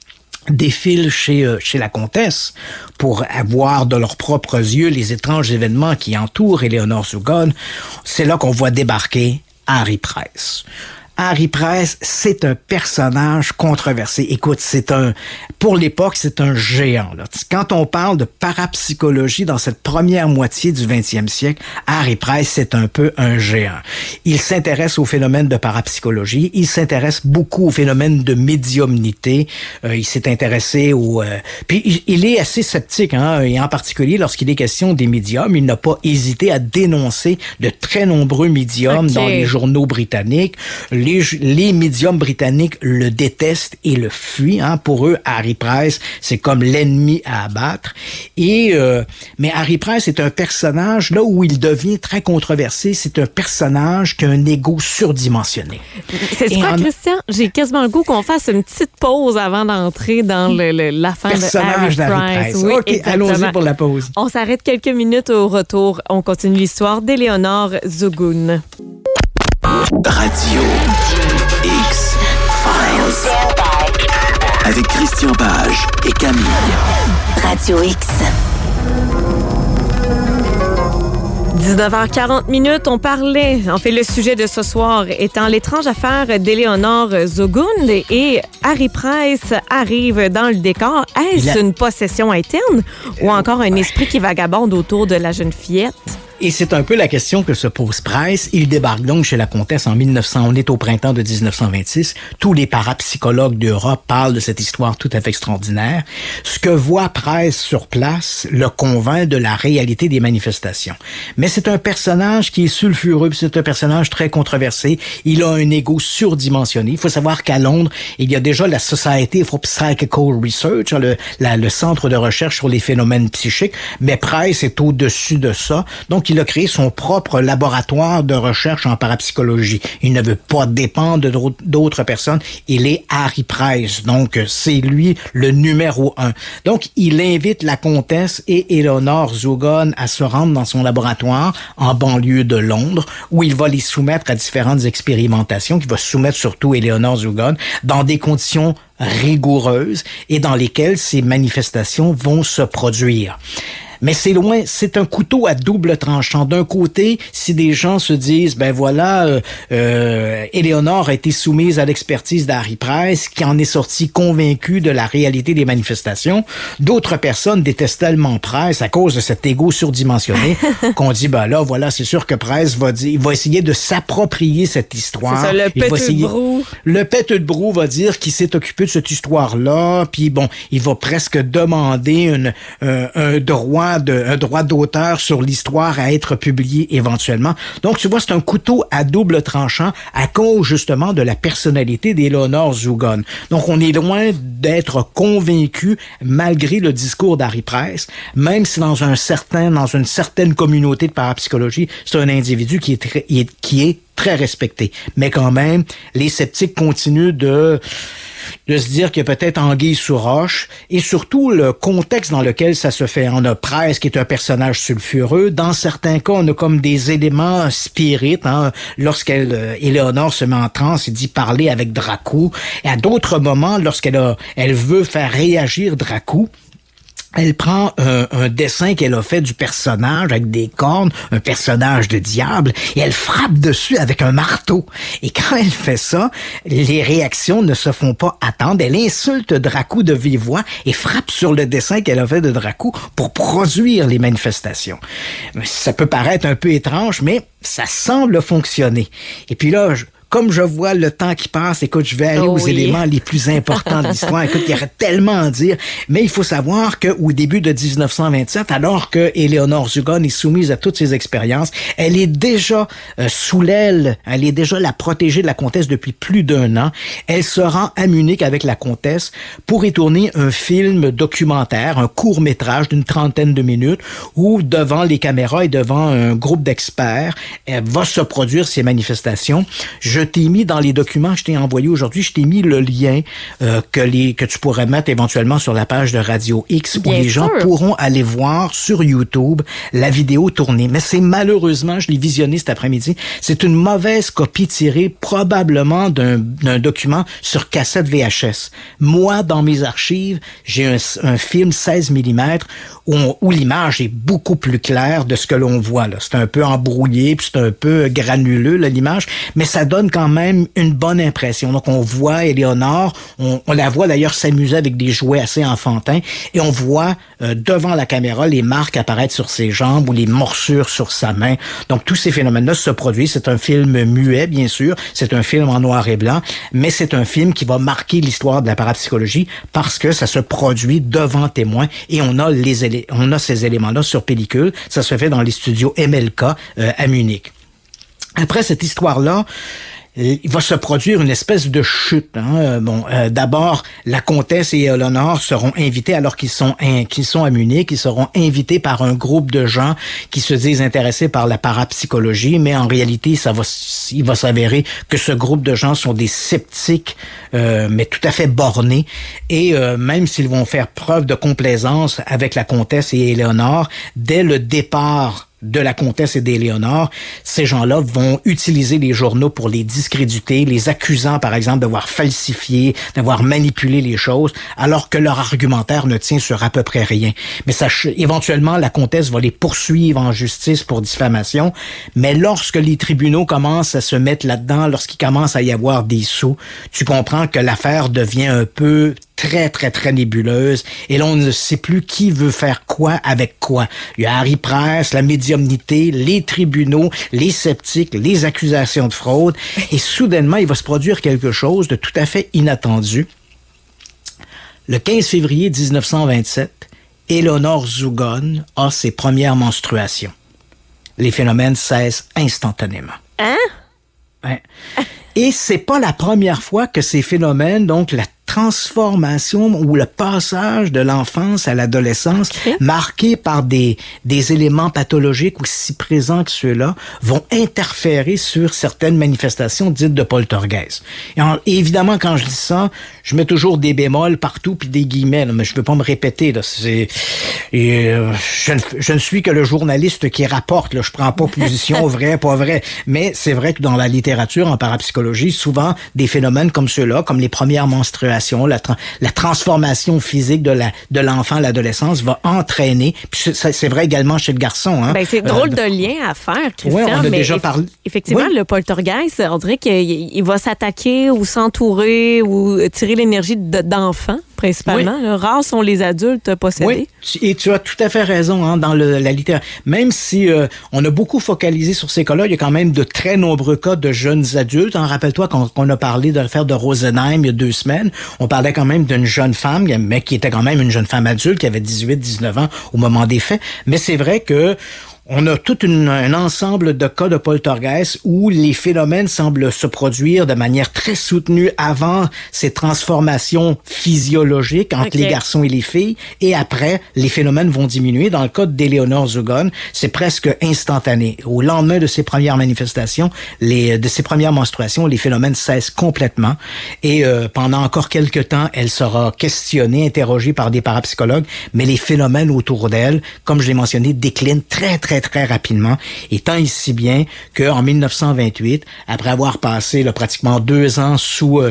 défilent chez la comtesse pour voir de leurs propres yeux les étranges événements qui entourent Éléonore Zugon, c'est là qu'on voit débarquer Harry Price. Harry Price, c'est un personnage controversé. Écoute, pour l'époque, c'est un géant, là. Quand on parle de parapsychologie dans cette première moitié du 20e siècle, Harry Price, c'est un peu un géant. Il s'intéresse aux phénomènes de parapsychologie. Il s'intéresse beaucoup aux phénomènes de médiumnité. Il s'est intéressé puis il est assez sceptique, et en particulier lorsqu'il est question des médiums, il n'a pas hésité à dénoncer de très nombreux médiums dans les journaux britanniques. Les médiums britanniques le détestent et le fuient. Pour eux, Harry Price, c'est comme l'ennemi à abattre. Mais Harry Price est un personnage, là où il devient très controversé, c'est un personnage qui a un ego surdimensionné. C'est quoi, Christian? J'ai quasiment le goût qu'on fasse une petite pause avant d'entrer dans l'affaire de Harry Price. Oui, OK, allons-y pour la pause. On s'arrête quelques minutes au retour. On continue l'histoire d'Éléonore Zugon. Radio X-Files avec Christian Page et Camille. Radio X. 19h40, on parlait, le sujet de ce soir étant l'étrange affaire d'Éléonore Zugon, et Harry Price arrive dans le décor. Est-ce une possession interne ou encore un esprit qui vagabonde autour de la jeune fillette? Et c'est un peu la question que se pose Price. Il débarque donc chez la comtesse en 1900. On est au printemps de 1926. Tous les parapsychologues d'Europe parlent de cette histoire tout à fait extraordinaire. Ce que voit Price sur place le convainc de la réalité des manifestations. Mais c'est un personnage qui est sulfureux, c'est un personnage très controversé. Il a un ego surdimensionné. Il faut savoir qu'à Londres, il y a déjà la Society for Psychical Research, le centre de recherche sur les phénomènes psychiques. Mais Price est au-dessus de ça. Donc, il a créé son propre laboratoire de recherche en parapsychologie. Il ne veut pas dépendre d'autres personnes. Il est Harry Price, donc c'est lui le numéro 1. Donc, il invite la comtesse et Eleanor Zugon à se rendre dans son laboratoire en banlieue de Londres, où il va les soumettre à différentes expérimentations, qu'il va soumettre surtout Eleanor Zugon dans des conditions rigoureuses et dans lesquelles ces manifestations vont se produire. Mais c'est un couteau à double tranchant. D'un côté, si des gens se disent, ben voilà, Eleanor a été soumise à l'expertise d'Harry Price, qui en est sorti convaincu de la réalité des manifestations, d'autres personnes détestent tellement Price à cause de cet ego surdimensionné qu'on dit, ben là, voilà, c'est sûr que Price il va essayer de s'approprier cette histoire. C'est ça, le Petitbrou. Le Petitbrou va dire qu'il s'est occupé de cette histoire-là, puis bon, il va presque demander un droit d'auteur sur l'histoire à être publié éventuellement. Donc, tu vois, c'est un couteau à double tranchant à cause, justement, de la personnalité d'Eleanor Zugon. Donc, on est loin d'être convaincu, malgré le discours d'Harry Price, même si dans une certaine communauté de parapsychologie, c'est un individu qui est très respecté. Mais quand même, les sceptiques continuent de se dire qu'il y a peut-être anguille sous roche, et surtout le contexte dans lequel ça se fait. On a Price qui est un personnage sulfureux. Dans certains cas, on a comme des éléments spirites. Eleanor se met en transe et dit parler avec Draco. Et à d'autres moments, elle veut faire réagir Draco, elle prend un dessin qu'elle a fait du personnage avec des cornes, un personnage de diable, et elle frappe dessus avec un marteau. Et quand elle fait ça, les réactions ne se font pas attendre. Elle insulte Draco de vive voix et frappe sur le dessin qu'elle a fait de Draco pour produire les manifestations. Ça peut paraître un peu étrange, mais ça semble fonctionner. Et puis là, comme je vois le temps qui passe, écoute, je vais aller aux éléments les plus importants de l'histoire. Écoute, il y aurait tellement à dire, mais il faut savoir qu'au début de 1927, alors que Eleanor Zugon est soumise à toutes ces expériences, elle est déjà sous l'aile, elle est déjà la protégée de la comtesse depuis plus d'1 an. Elle se rend à Munich avec la comtesse pour y tourner un film documentaire, un court-métrage d'une 30aine de minutes, où devant les caméras et devant un groupe d'experts, elle va se produire ces manifestations. Je t'ai mis dans les documents que je t'ai envoyés aujourd'hui, je t'ai mis le lien que tu pourrais mettre éventuellement sur la page de Radio X où les gens pourront aller voir sur YouTube la vidéo tournée. Mais c'est malheureusement, je l'ai visionné cet après-midi, c'est une mauvaise copie tirée probablement d'un document sur cassette VHS. Moi, dans mes archives, j'ai un film 16 mm où l'image est beaucoup plus claire de ce que l'on voit là. C'est un peu embrouillé, puis c'est un peu granuleux là, l'image, mais ça donne quand même une bonne impression. Donc on voit Eleanor, on la voit d'ailleurs s'amuser avec des jouets assez enfantins, et on voit devant la caméra les marques apparaître sur ses jambes ou les morsures sur sa main. Donc tous ces phénomènes-là se produisent. C'est un film muet, bien sûr, c'est un film en noir et blanc, mais c'est un film qui va marquer l'histoire de la parapsychologie parce que ça se produit devant témoins, et on a ces éléments-là sur pellicule. Ça se fait dans les studios MLK à Munich. Après cette histoire-là, il va se produire une espèce de chute. D'abord, la comtesse et Eleanor seront invités alors qu'ils sont à Munich. Ils seront invités par un groupe de gens qui se disent intéressés par la parapsychologie, mais en réalité, il va s'avérer que ce groupe de gens sont des sceptiques, mais tout à fait bornés. Et même s'ils vont faire preuve de complaisance avec la comtesse et Eleanor, dès le départ de la comtesse et d'Éléonore, ces gens-là vont utiliser les journaux pour les discréditer, les accusant, par exemple, d'avoir falsifié, d'avoir manipulé les choses, alors que leur argumentaire ne tient sur à peu près rien. Mais éventuellement, la comtesse va les poursuivre en justice pour diffamation, mais lorsque les tribunaux commencent à se mettre là-dedans, lorsqu'il commence à y avoir des sous, tu comprends que l'affaire devient un peu très, très, très nébuleuse. Et là, on ne sait plus qui veut faire quoi avec quoi. Il y a Harry Price, la médiumnité, les tribunaux, les sceptiques, les accusations de fraude. Et soudainement, il va se produire quelque chose de tout à fait inattendu. Le 15 février 1927, Eleanor Zugon a ses premières menstruations. Les phénomènes cessent instantanément. Hein? Ouais. Et c'est pas la première fois que ces phénomènes, donc la transformation ou le passage de l'enfance à l'adolescence, marqué par des éléments pathologiques aussi présents que ceux-là, vont interférer sur certaines manifestations dites de poltergeist. Et évidemment, quand je dis ça, je mets toujours des bémols partout puis des guillemets, là, mais je veux pas me répéter. Là. Je ne suis que le journaliste qui rapporte. Là. Je prends pas position vrai, pas vrai. Mais c'est vrai que dans la littérature, en parapsychologie, souvent des phénomènes comme ceux-là, comme les premières menstruations, la transformation physique de l'enfant à l'adolescence va entraîner. Puis c'est vrai également chez le garçon. Hein. Ben, c'est drôle de lien à faire, Christian. Oui, on a déjà parlé. Effectivement, le poltergeist, on dirait qu'il va s'attaquer ou s'entourer ou tirer l'énergie d'enfants, principalement. Oui. Rares sont les adultes possédés. Oui, et tu as tout à fait raison hein, dans la littérature. Même si on a beaucoup focalisé sur ces cas-là, il y a quand même de très nombreux cas de jeunes adultes. Hein, rappelle-toi qu'on a parlé de l'affaire de Rosenheim il y a 2 semaines. On parlait quand même d'une jeune femme, mais qui était quand même une jeune femme adulte, qui avait 18-19 ans au moment des faits. Mais c'est vrai que on a tout un ensemble de cas de poltergeist où les phénomènes semblent se produire de manière très soutenue avant ces transformations physiologiques entre les garçons et les filles, et après, les phénomènes vont diminuer. Dans le cas d'Eleanor Zugon, c'est presque instantané. Au lendemain de ses premières manifestations, de ses premières menstruations, les phénomènes cessent complètement, et pendant encore quelques temps, elle sera questionnée, interrogée par des parapsychologues, mais les phénomènes autour d'elle, comme je l'ai mentionné, déclinent très rapidement, et tant et si bien qu'en 1928, après avoir passé pratiquement 2 ans sous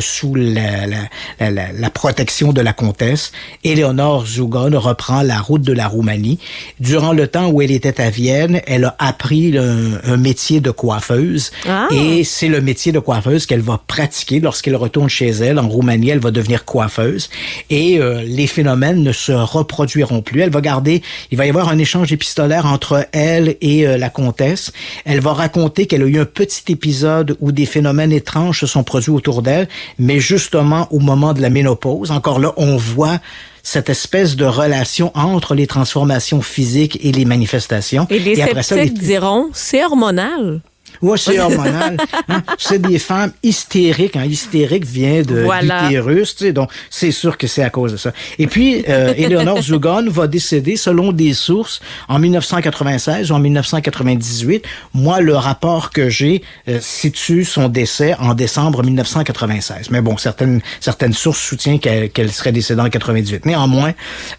la protection de la comtesse, Eleanor Zugon reprend la route de la Roumanie. Durant le temps où elle était à Vienne, elle a appris un métier de coiffeuse, et c'est le métier de coiffeuse qu'elle va pratiquer lorsqu'elle retourne chez elle. En Roumanie, elle va devenir coiffeuse, et les phénomènes ne se reproduiront plus. Il va y avoir un échange épistolaire entre elle et la comtesse. Elle va raconter qu'elle a eu un petit épisode où des phénomènes étranges se sont produits autour d'elle, mais justement au moment de la ménopause. Encore là, on voit cette espèce de relation entre les transformations physiques et les manifestations. Et les sceptiques diront, c'est hormonal. Oui, c'est hormonal. Hein? C'est des femmes hystériques. Hein? Hystérique vient de l'utérus, tu sais, donc c'est sûr que c'est à cause de ça. Et puis, Eleanor Zugon va décéder, selon des sources, en 1996 ou en 1998. Moi, le rapport que j'ai situe son décès en décembre 1996. Mais bon, certaines sources soutiennent qu'elle serait décédée en 98. Néanmoins,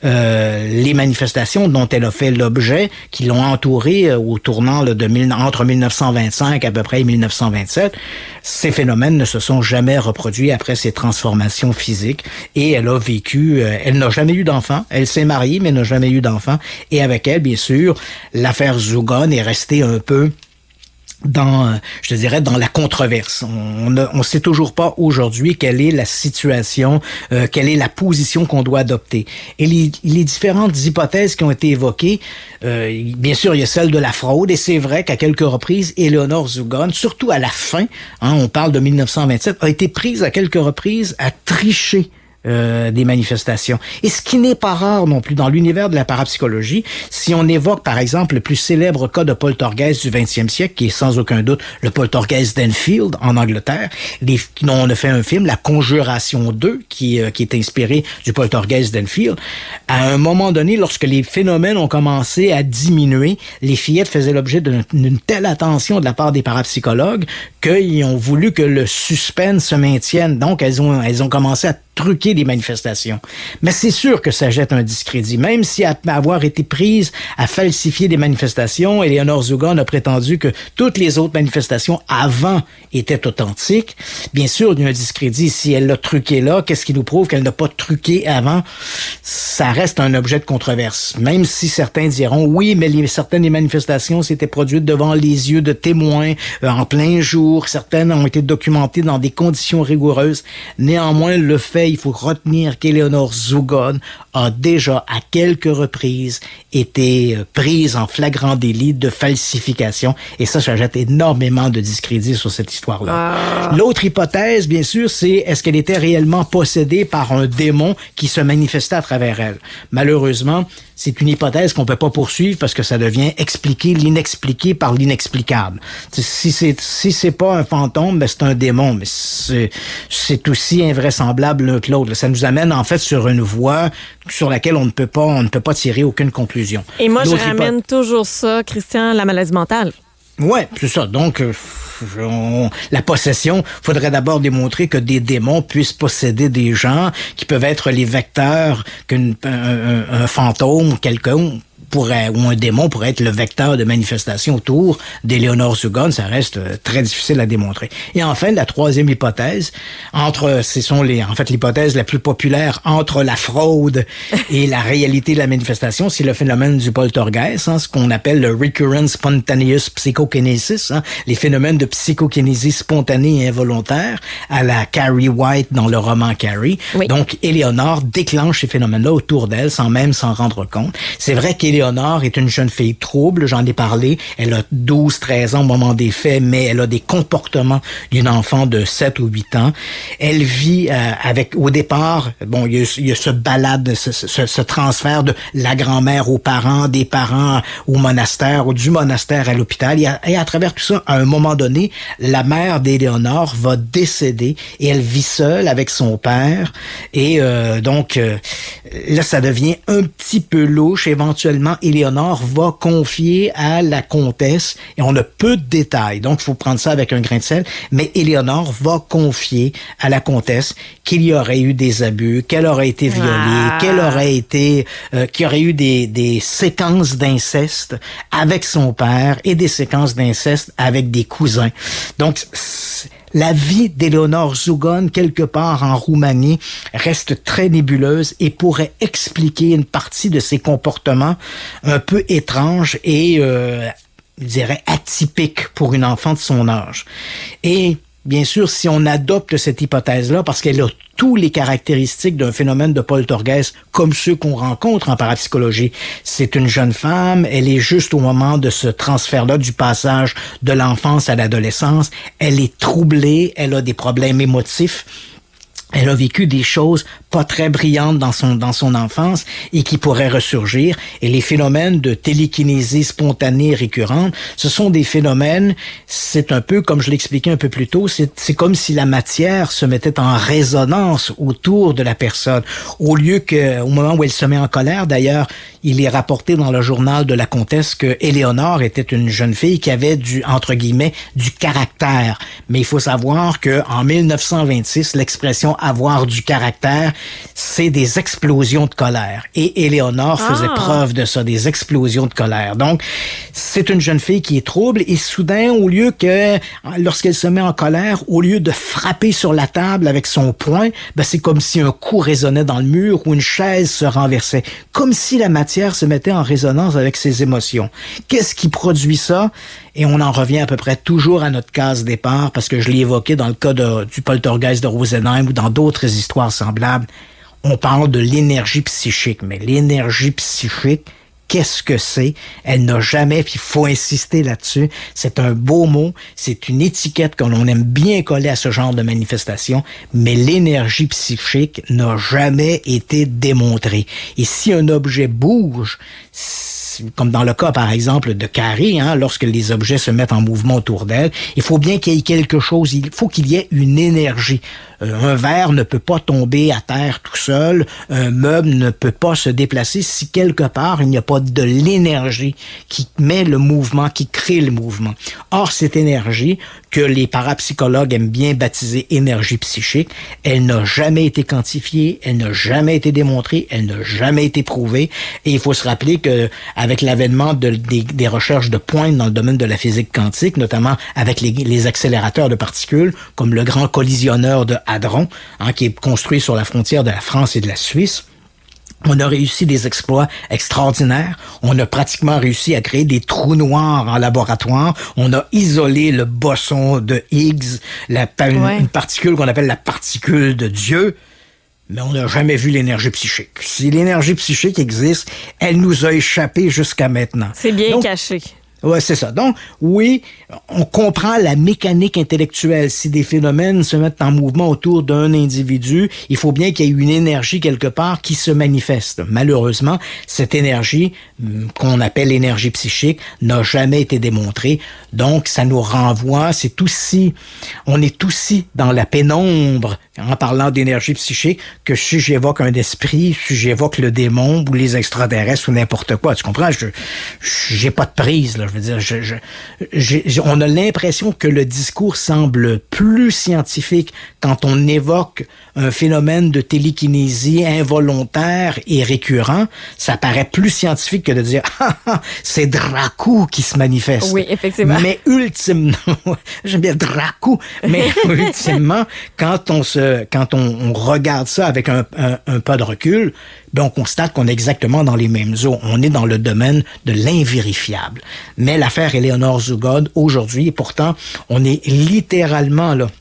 les manifestations dont elle a fait l'objet, qui l'ont entourée au tournant entre 1925 à peu près 1927, ces phénomènes ne se sont jamais reproduits après ces transformations physiques, et elle a vécu, elle n'a jamais eu d'enfant, elle s'est mariée mais n'a jamais eu d'enfant, et avec elle, bien sûr, l'affaire Zugon est restée un peu dans la controverse. On sait toujours pas aujourd'hui quelle est la situation, quelle est la position qu'on doit adopter. Et les différentes hypothèses qui ont été évoquées, bien sûr, il y a celle de la fraude, et c'est vrai qu'à quelques reprises, Eleanor Zugon, surtout à la fin, hein, on parle de 1927, a été prise à quelques reprises à tricher des manifestations. Et ce qui n'est pas rare non plus dans l'univers de la parapsychologie, si on évoque par exemple le plus célèbre cas de poltergeist du 20e siècle, qui est sans aucun doute le poltergeist d'Enfield en Angleterre, dont on a fait un film, La Conjuration 2, qui est inspiré du poltergeist d'Enfield. À un moment donné, lorsque les phénomènes ont commencé à diminuer, les fillettes faisaient l'objet d'une telle attention de la part des parapsychologues qu'ils ont voulu que le suspense se maintienne. Donc, elles ont commencé à truquer des manifestations. Mais c'est sûr que ça jette un discrédit. Même si après avoir été prise à falsifier des manifestations, Eleanor Zugon a prétendu que toutes les autres manifestations avant étaient authentiques. Bien sûr, il y a un discrédit. Si elle l'a truqué là, qu'est-ce qui nous prouve qu'elle n'a pas truqué avant? Ça reste un objet de controverse. Même si certains diront, oui, mais certaines des manifestations s'étaient produites devant les yeux de témoins, en plein jour. Certaines ont été documentées dans des conditions rigoureuses. Néanmoins, le fait, il faut retenir qu'Eleanor Zugon a déjà à quelques reprises été prise en flagrant délit de falsification, et ça jette énormément de discrédit sur cette histoire-là. L'autre hypothèse, bien sûr, c'est est-ce qu'elle était réellement possédée par un démon qui se manifestait à travers surnaturel. Malheureusement, c'est une hypothèse qu'on peut pas poursuivre parce que ça devient expliquer l'inexpliqué par l'inexplicable. Si c'est pas un fantôme, ben c'est un démon, mais c'est aussi invraisemblable l'un que l'autre. Ça nous amène en fait sur une voie sur laquelle on ne peut pas tirer aucune conclusion. Et moi, je ramène toujours ça, Christian, la maladie mentale. Ouais, c'est ça. Donc, la possession, faudrait d'abord démontrer que des démons puissent posséder des gens qui peuvent être les vecteurs qu'un fantôme, quelqu'un ou un démon pourrait être le vecteur de manifestation autour d'Eleanor Zugon. Ça reste très difficile à démontrer. Et enfin, la troisième hypothèse, l'hypothèse la plus populaire entre la fraude et la réalité de la manifestation, c'est le phénomène du poltergeist, ce qu'on appelle le recurrent spontaneous psychokinesis, les phénomènes de psychokinésie spontanée et involontaire à la Carrie White dans le roman Carrie. Oui. Donc, Eleanor déclenche ces phénomènes-là autour d'elle sans même s'en rendre compte. C'est vrai qu'Eleanor est une jeune fille trouble, j'en ai parlé. Elle a 12-13 ans au moment des faits, mais elle a des comportements d'une enfant de 7 ou 8 ans. Elle vit au départ, il y a ce transfert de la grand-mère aux parents, des parents au monastère, ou du monastère à l'hôpital. Et à travers tout ça, à un moment donné, la mère d'Eleanor va décéder et elle vit seule avec son père. Et donc, là, ça devient un petit peu louche. Éventuellement, Eleanor va confier à la comtesse, et on a peu de détails, donc il faut prendre ça avec un grain de sel, mais Eleanor va confier à la comtesse qu'il y aurait eu des abus, qu'elle aurait été violée, qu'il y aurait eu des séquences d'inceste avec son père et des séquences d'inceste avec des cousins. Donc, la vie d'Eleanor Zugon, quelque part en Roumanie, reste très nébuleuse et pourrait expliquer une partie de ses comportements un peu étranges et, je dirais, atypiques pour une enfant de son âge. Et bien sûr, si on adopte cette hypothèse-là, parce qu'elle a tous les caractéristiques d'un phénomène de poltergeist comme ceux qu'on rencontre en parapsychologie. C'est une jeune femme, elle est juste au moment de ce transfert-là, du passage de l'enfance à l'adolescence. Elle est troublée, elle a des problèmes émotifs. Elle a vécu des choses pas très brillantes dans son enfance et qui pourraient ressurgir. Et les phénomènes de télékinésie spontanée récurrente, ce sont des phénomènes, c'est un peu comme je l'expliquais un peu plus tôt, c'est comme si la matière se mettait en résonance autour de la personne. Au lieu que, au moment où elle se met en colère, d'ailleurs, il est rapporté dans le journal de la comtesse que Eleanor était une jeune fille qui avait entre guillemets, du caractère. Mais il faut savoir que en 1926, l'expression avoir du caractère, c'est des explosions de colère. Et Eleanor faisait preuve de ça, des explosions de colère. Donc, c'est une jeune fille qui est trouble et soudain, au lieu que, lorsqu'elle se met en colère, au lieu de frapper sur la table avec son poing, c'est comme si un coup résonnait dans le mur ou une chaise se renversait. Comme si la matière se mettait en résonance avec ses émotions. Qu'est-ce qui produit ça? Et on en revient à peu près toujours à notre case départ, parce que je l'ai évoqué dans le cas du poltergeist de Rosenheim ou dans d'autres histoires semblables. On parle de l'énergie psychique, mais l'énergie psychique, qu'est-ce que c'est? Elle n'a jamais, puis il faut insister là-dessus, c'est un beau mot, c'est une étiquette que l'on aime bien coller à ce genre de manifestation, mais l'énergie psychique n'a jamais été démontrée. Et si un objet bouge, comme dans le cas, par exemple, de Carrie, lorsque les objets se mettent en mouvement autour d'elle, il faut bien qu'il y ait quelque chose, il faut qu'il y ait une énergie. Un verre ne peut pas tomber à terre tout seul, un meuble ne peut pas se déplacer si quelque part il n'y a pas de l'énergie qui met le mouvement, qui crée le mouvement. Or, cette énergie que les parapsychologues aiment bien baptiser énergie psychique, elle n'a jamais été quantifiée, elle n'a jamais été démontrée, elle n'a jamais été prouvée. Et il faut se rappeler que avec l'avènement des recherches de pointe dans le domaine de la physique quantique, notamment avec les accélérateurs de particules, comme le grand collisionneur de Hadron, qui est construit sur la frontière de la France et de la Suisse, on a réussi des exploits extraordinaires. On a pratiquement réussi à créer des trous noirs en laboratoire. On a isolé le boson de Higgs, une particule qu'on appelle la particule de Dieu. Mais on n'a jamais vu l'énergie psychique. Si l'énergie psychique existe, elle nous a échappé jusqu'à maintenant. C'est bien caché. Ouais, c'est ça. Donc, oui, on comprend la mécanique intellectuelle. Si des phénomènes se mettent en mouvement autour d'un individu, il faut bien qu'il y ait une énergie quelque part qui se manifeste. Malheureusement, cette énergie, qu'on appelle l'énergie psychique, n'a jamais été démontrée. Donc, ça nous renvoie, on est aussi dans la pénombre en parlant d'énergie psychique que si j'évoque un esprit, si j'évoque le démon ou les extraterrestres ou n'importe quoi. Tu comprends? J'ai pas de prise, là. Je veux dire, on a l'impression que le discours semble plus scientifique quand on évoque un phénomène de télékinésie involontaire et récurrent. Ça paraît plus scientifique que de dire c'est Dracou qui se manifeste. Oui, effectivement. Mais ultimement, j'aime bien Dracou, mais ultimement, quand on regarde ça avec un pas de recul, ben on constate qu'on est exactement dans les mêmes eaux. On est dans le domaine de l'invérifiable. Mais l'affaire Eleanor Zugod, aujourd'hui, et pourtant, on est littéralement là,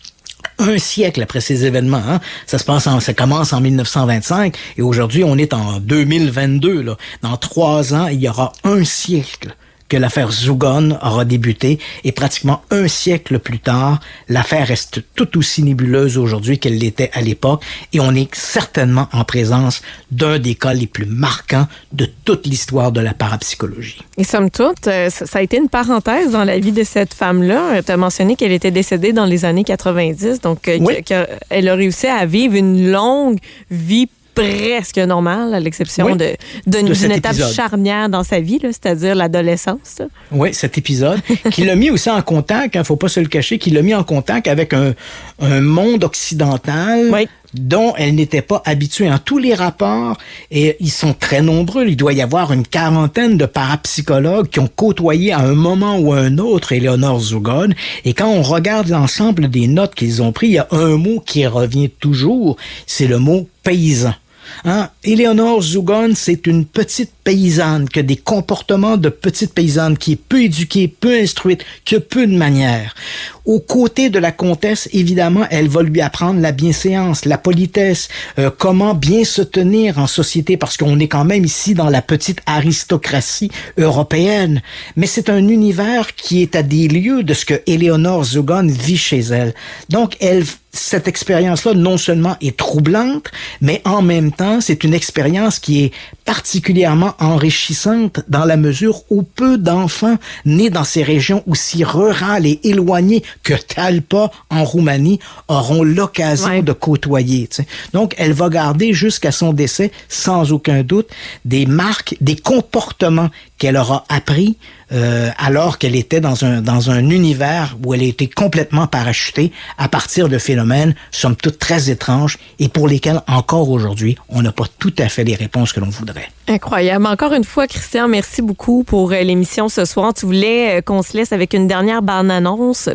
un siècle après ces événements. Hein? Ça commence en 1925 et aujourd'hui, on est en 2022. Là. Dans 3 ans, il y aura un siècle que l'affaire Zugon aura débuté et pratiquement un siècle plus tard, l'affaire reste tout aussi nébuleuse aujourd'hui qu'elle l'était à l'époque et on est certainement en présence d'un des cas les plus marquants de toute l'histoire de la parapsychologie. Et somme toute, ça a été une parenthèse dans la vie de cette femme-là. Tu as mentionné qu'elle était décédée dans les années 90, donc oui. Elle a réussi à vivre une longue vie presque normale, à l'exception d'une étape charnière dans sa vie, là, c'est-à-dire l'adolescence. Là. Oui, cet épisode, qui l'a mis aussi en contact, faut pas se le cacher, qui l'a mis en contact avec un monde occidental dont elle n'était pas habituée. En tous les rapports, et ils sont très nombreux, il doit y avoir une 40aine de parapsychologues qui ont côtoyé à un moment ou à un autre Eleanor Zugod, et quand on regarde l'ensemble des notes qu'ils ont pris, il y a un mot qui revient toujours, c'est le mot paysan. Hein? Eleanor Zugon, c'est une petite paysanne qui a des comportements de petite paysanne, qui est peu éduquée, peu instruite, qui a peu de manières. Aux côtés de la comtesse, évidemment, elle va lui apprendre la bienséance, la politesse, comment bien se tenir en société, parce qu'on est quand même ici dans la petite aristocratie européenne. Mais c'est un univers qui est à des lieues de ce que Eleanor Zugon vit chez elle. Donc, cette expérience-là, non seulement est troublante, mais en même temps, c'est une expérience qui est particulièrement enrichissante dans la mesure où peu d'enfants nés dans ces régions aussi rurales et éloignées que Talpa en Roumanie auront l'occasion de côtoyer. T'sais. Donc, elle va garder jusqu'à son décès, sans aucun doute, des marques, des comportements qu'elle aura appris alors qu'elle était dans un univers où elle a été complètement parachutée à partir de phénomènes, somme toute, très étranges et pour lesquels, encore aujourd'hui, on n'a pas tout à fait les réponses que l'on voudrait. Incroyable. Encore une fois, Christian, merci beaucoup pour l'émission ce soir. Tu voulais qu'on se laisse avec une dernière bande-annonce,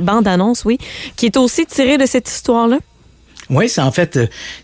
qui est aussi tirée de cette histoire-là? Oui, c'est en fait,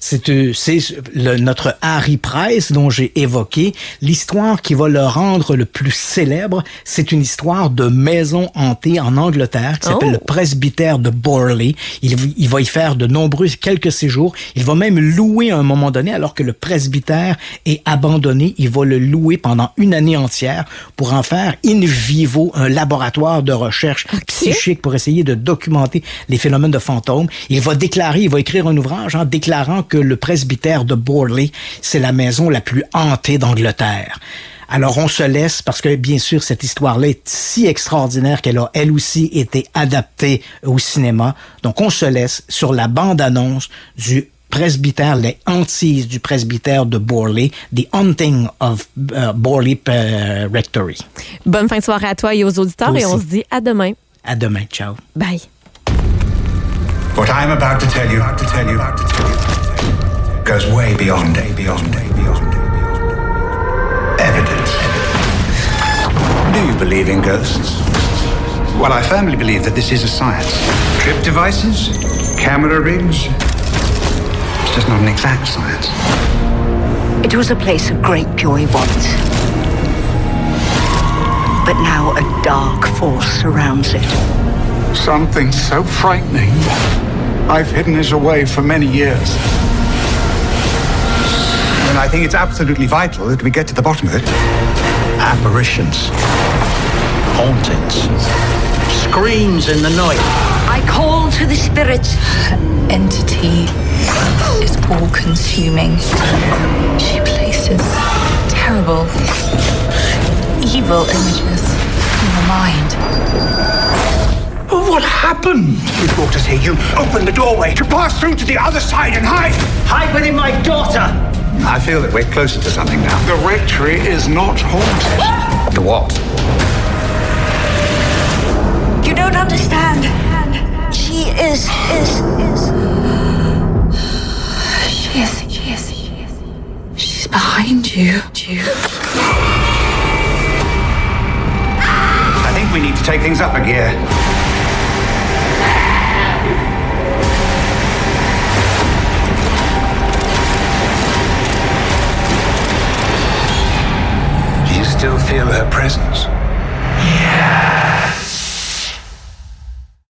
notre Harry Price dont j'ai évoqué. L'histoire qui va le rendre le plus célèbre, c'est une histoire de maison hantée en Angleterre qui s'appelle le presbytère de Borley. Il va y faire quelques séjours. Il va même louer à un moment donné, alors que le presbytère est abandonné, il va le louer pendant une année entière pour en faire in vivo un laboratoire de recherche psychique pour essayer de documenter les phénomènes de fantômes. Il va écrire un ouvrage déclarant que le presbytère de Borley, c'est la maison la plus hantée d'Angleterre. Alors on se laisse, parce que bien sûr cette histoire-là est si extraordinaire qu'elle a elle aussi été adaptée au cinéma. Donc on se laisse sur la bande-annonce du presbytère, les hantises du presbytère de Borley, The Haunting of Borley Rectory. Bonne fin de soirée à toi et aux auditeurs et on se dit à demain. À demain, ciao. Bye. What I'm about to tell you goes way beyond evidence. Do you believe in ghosts? Well, I firmly believe that this is a science. Trip devices, camera rigs, it's just not an exact science. It was a place of great joy once. But now a dark force surrounds it. Something so frightening. I've hidden it away for many years. And I think it's absolutely vital that we get to the bottom of it. Apparitions. Hauntings. Screams in the night. I call to the spirits. Entity is all-consuming. She places terrible, evil images in your mind. What happened? You brought us here. You opened the doorway to pass through to the other side and hide. Hide within my daughter! I feel that we're closer to something now. The rectory is not haunted. The what? You don't understand. She is. She's behind you. I think we need to take things up a gear. Do you still feel her presence?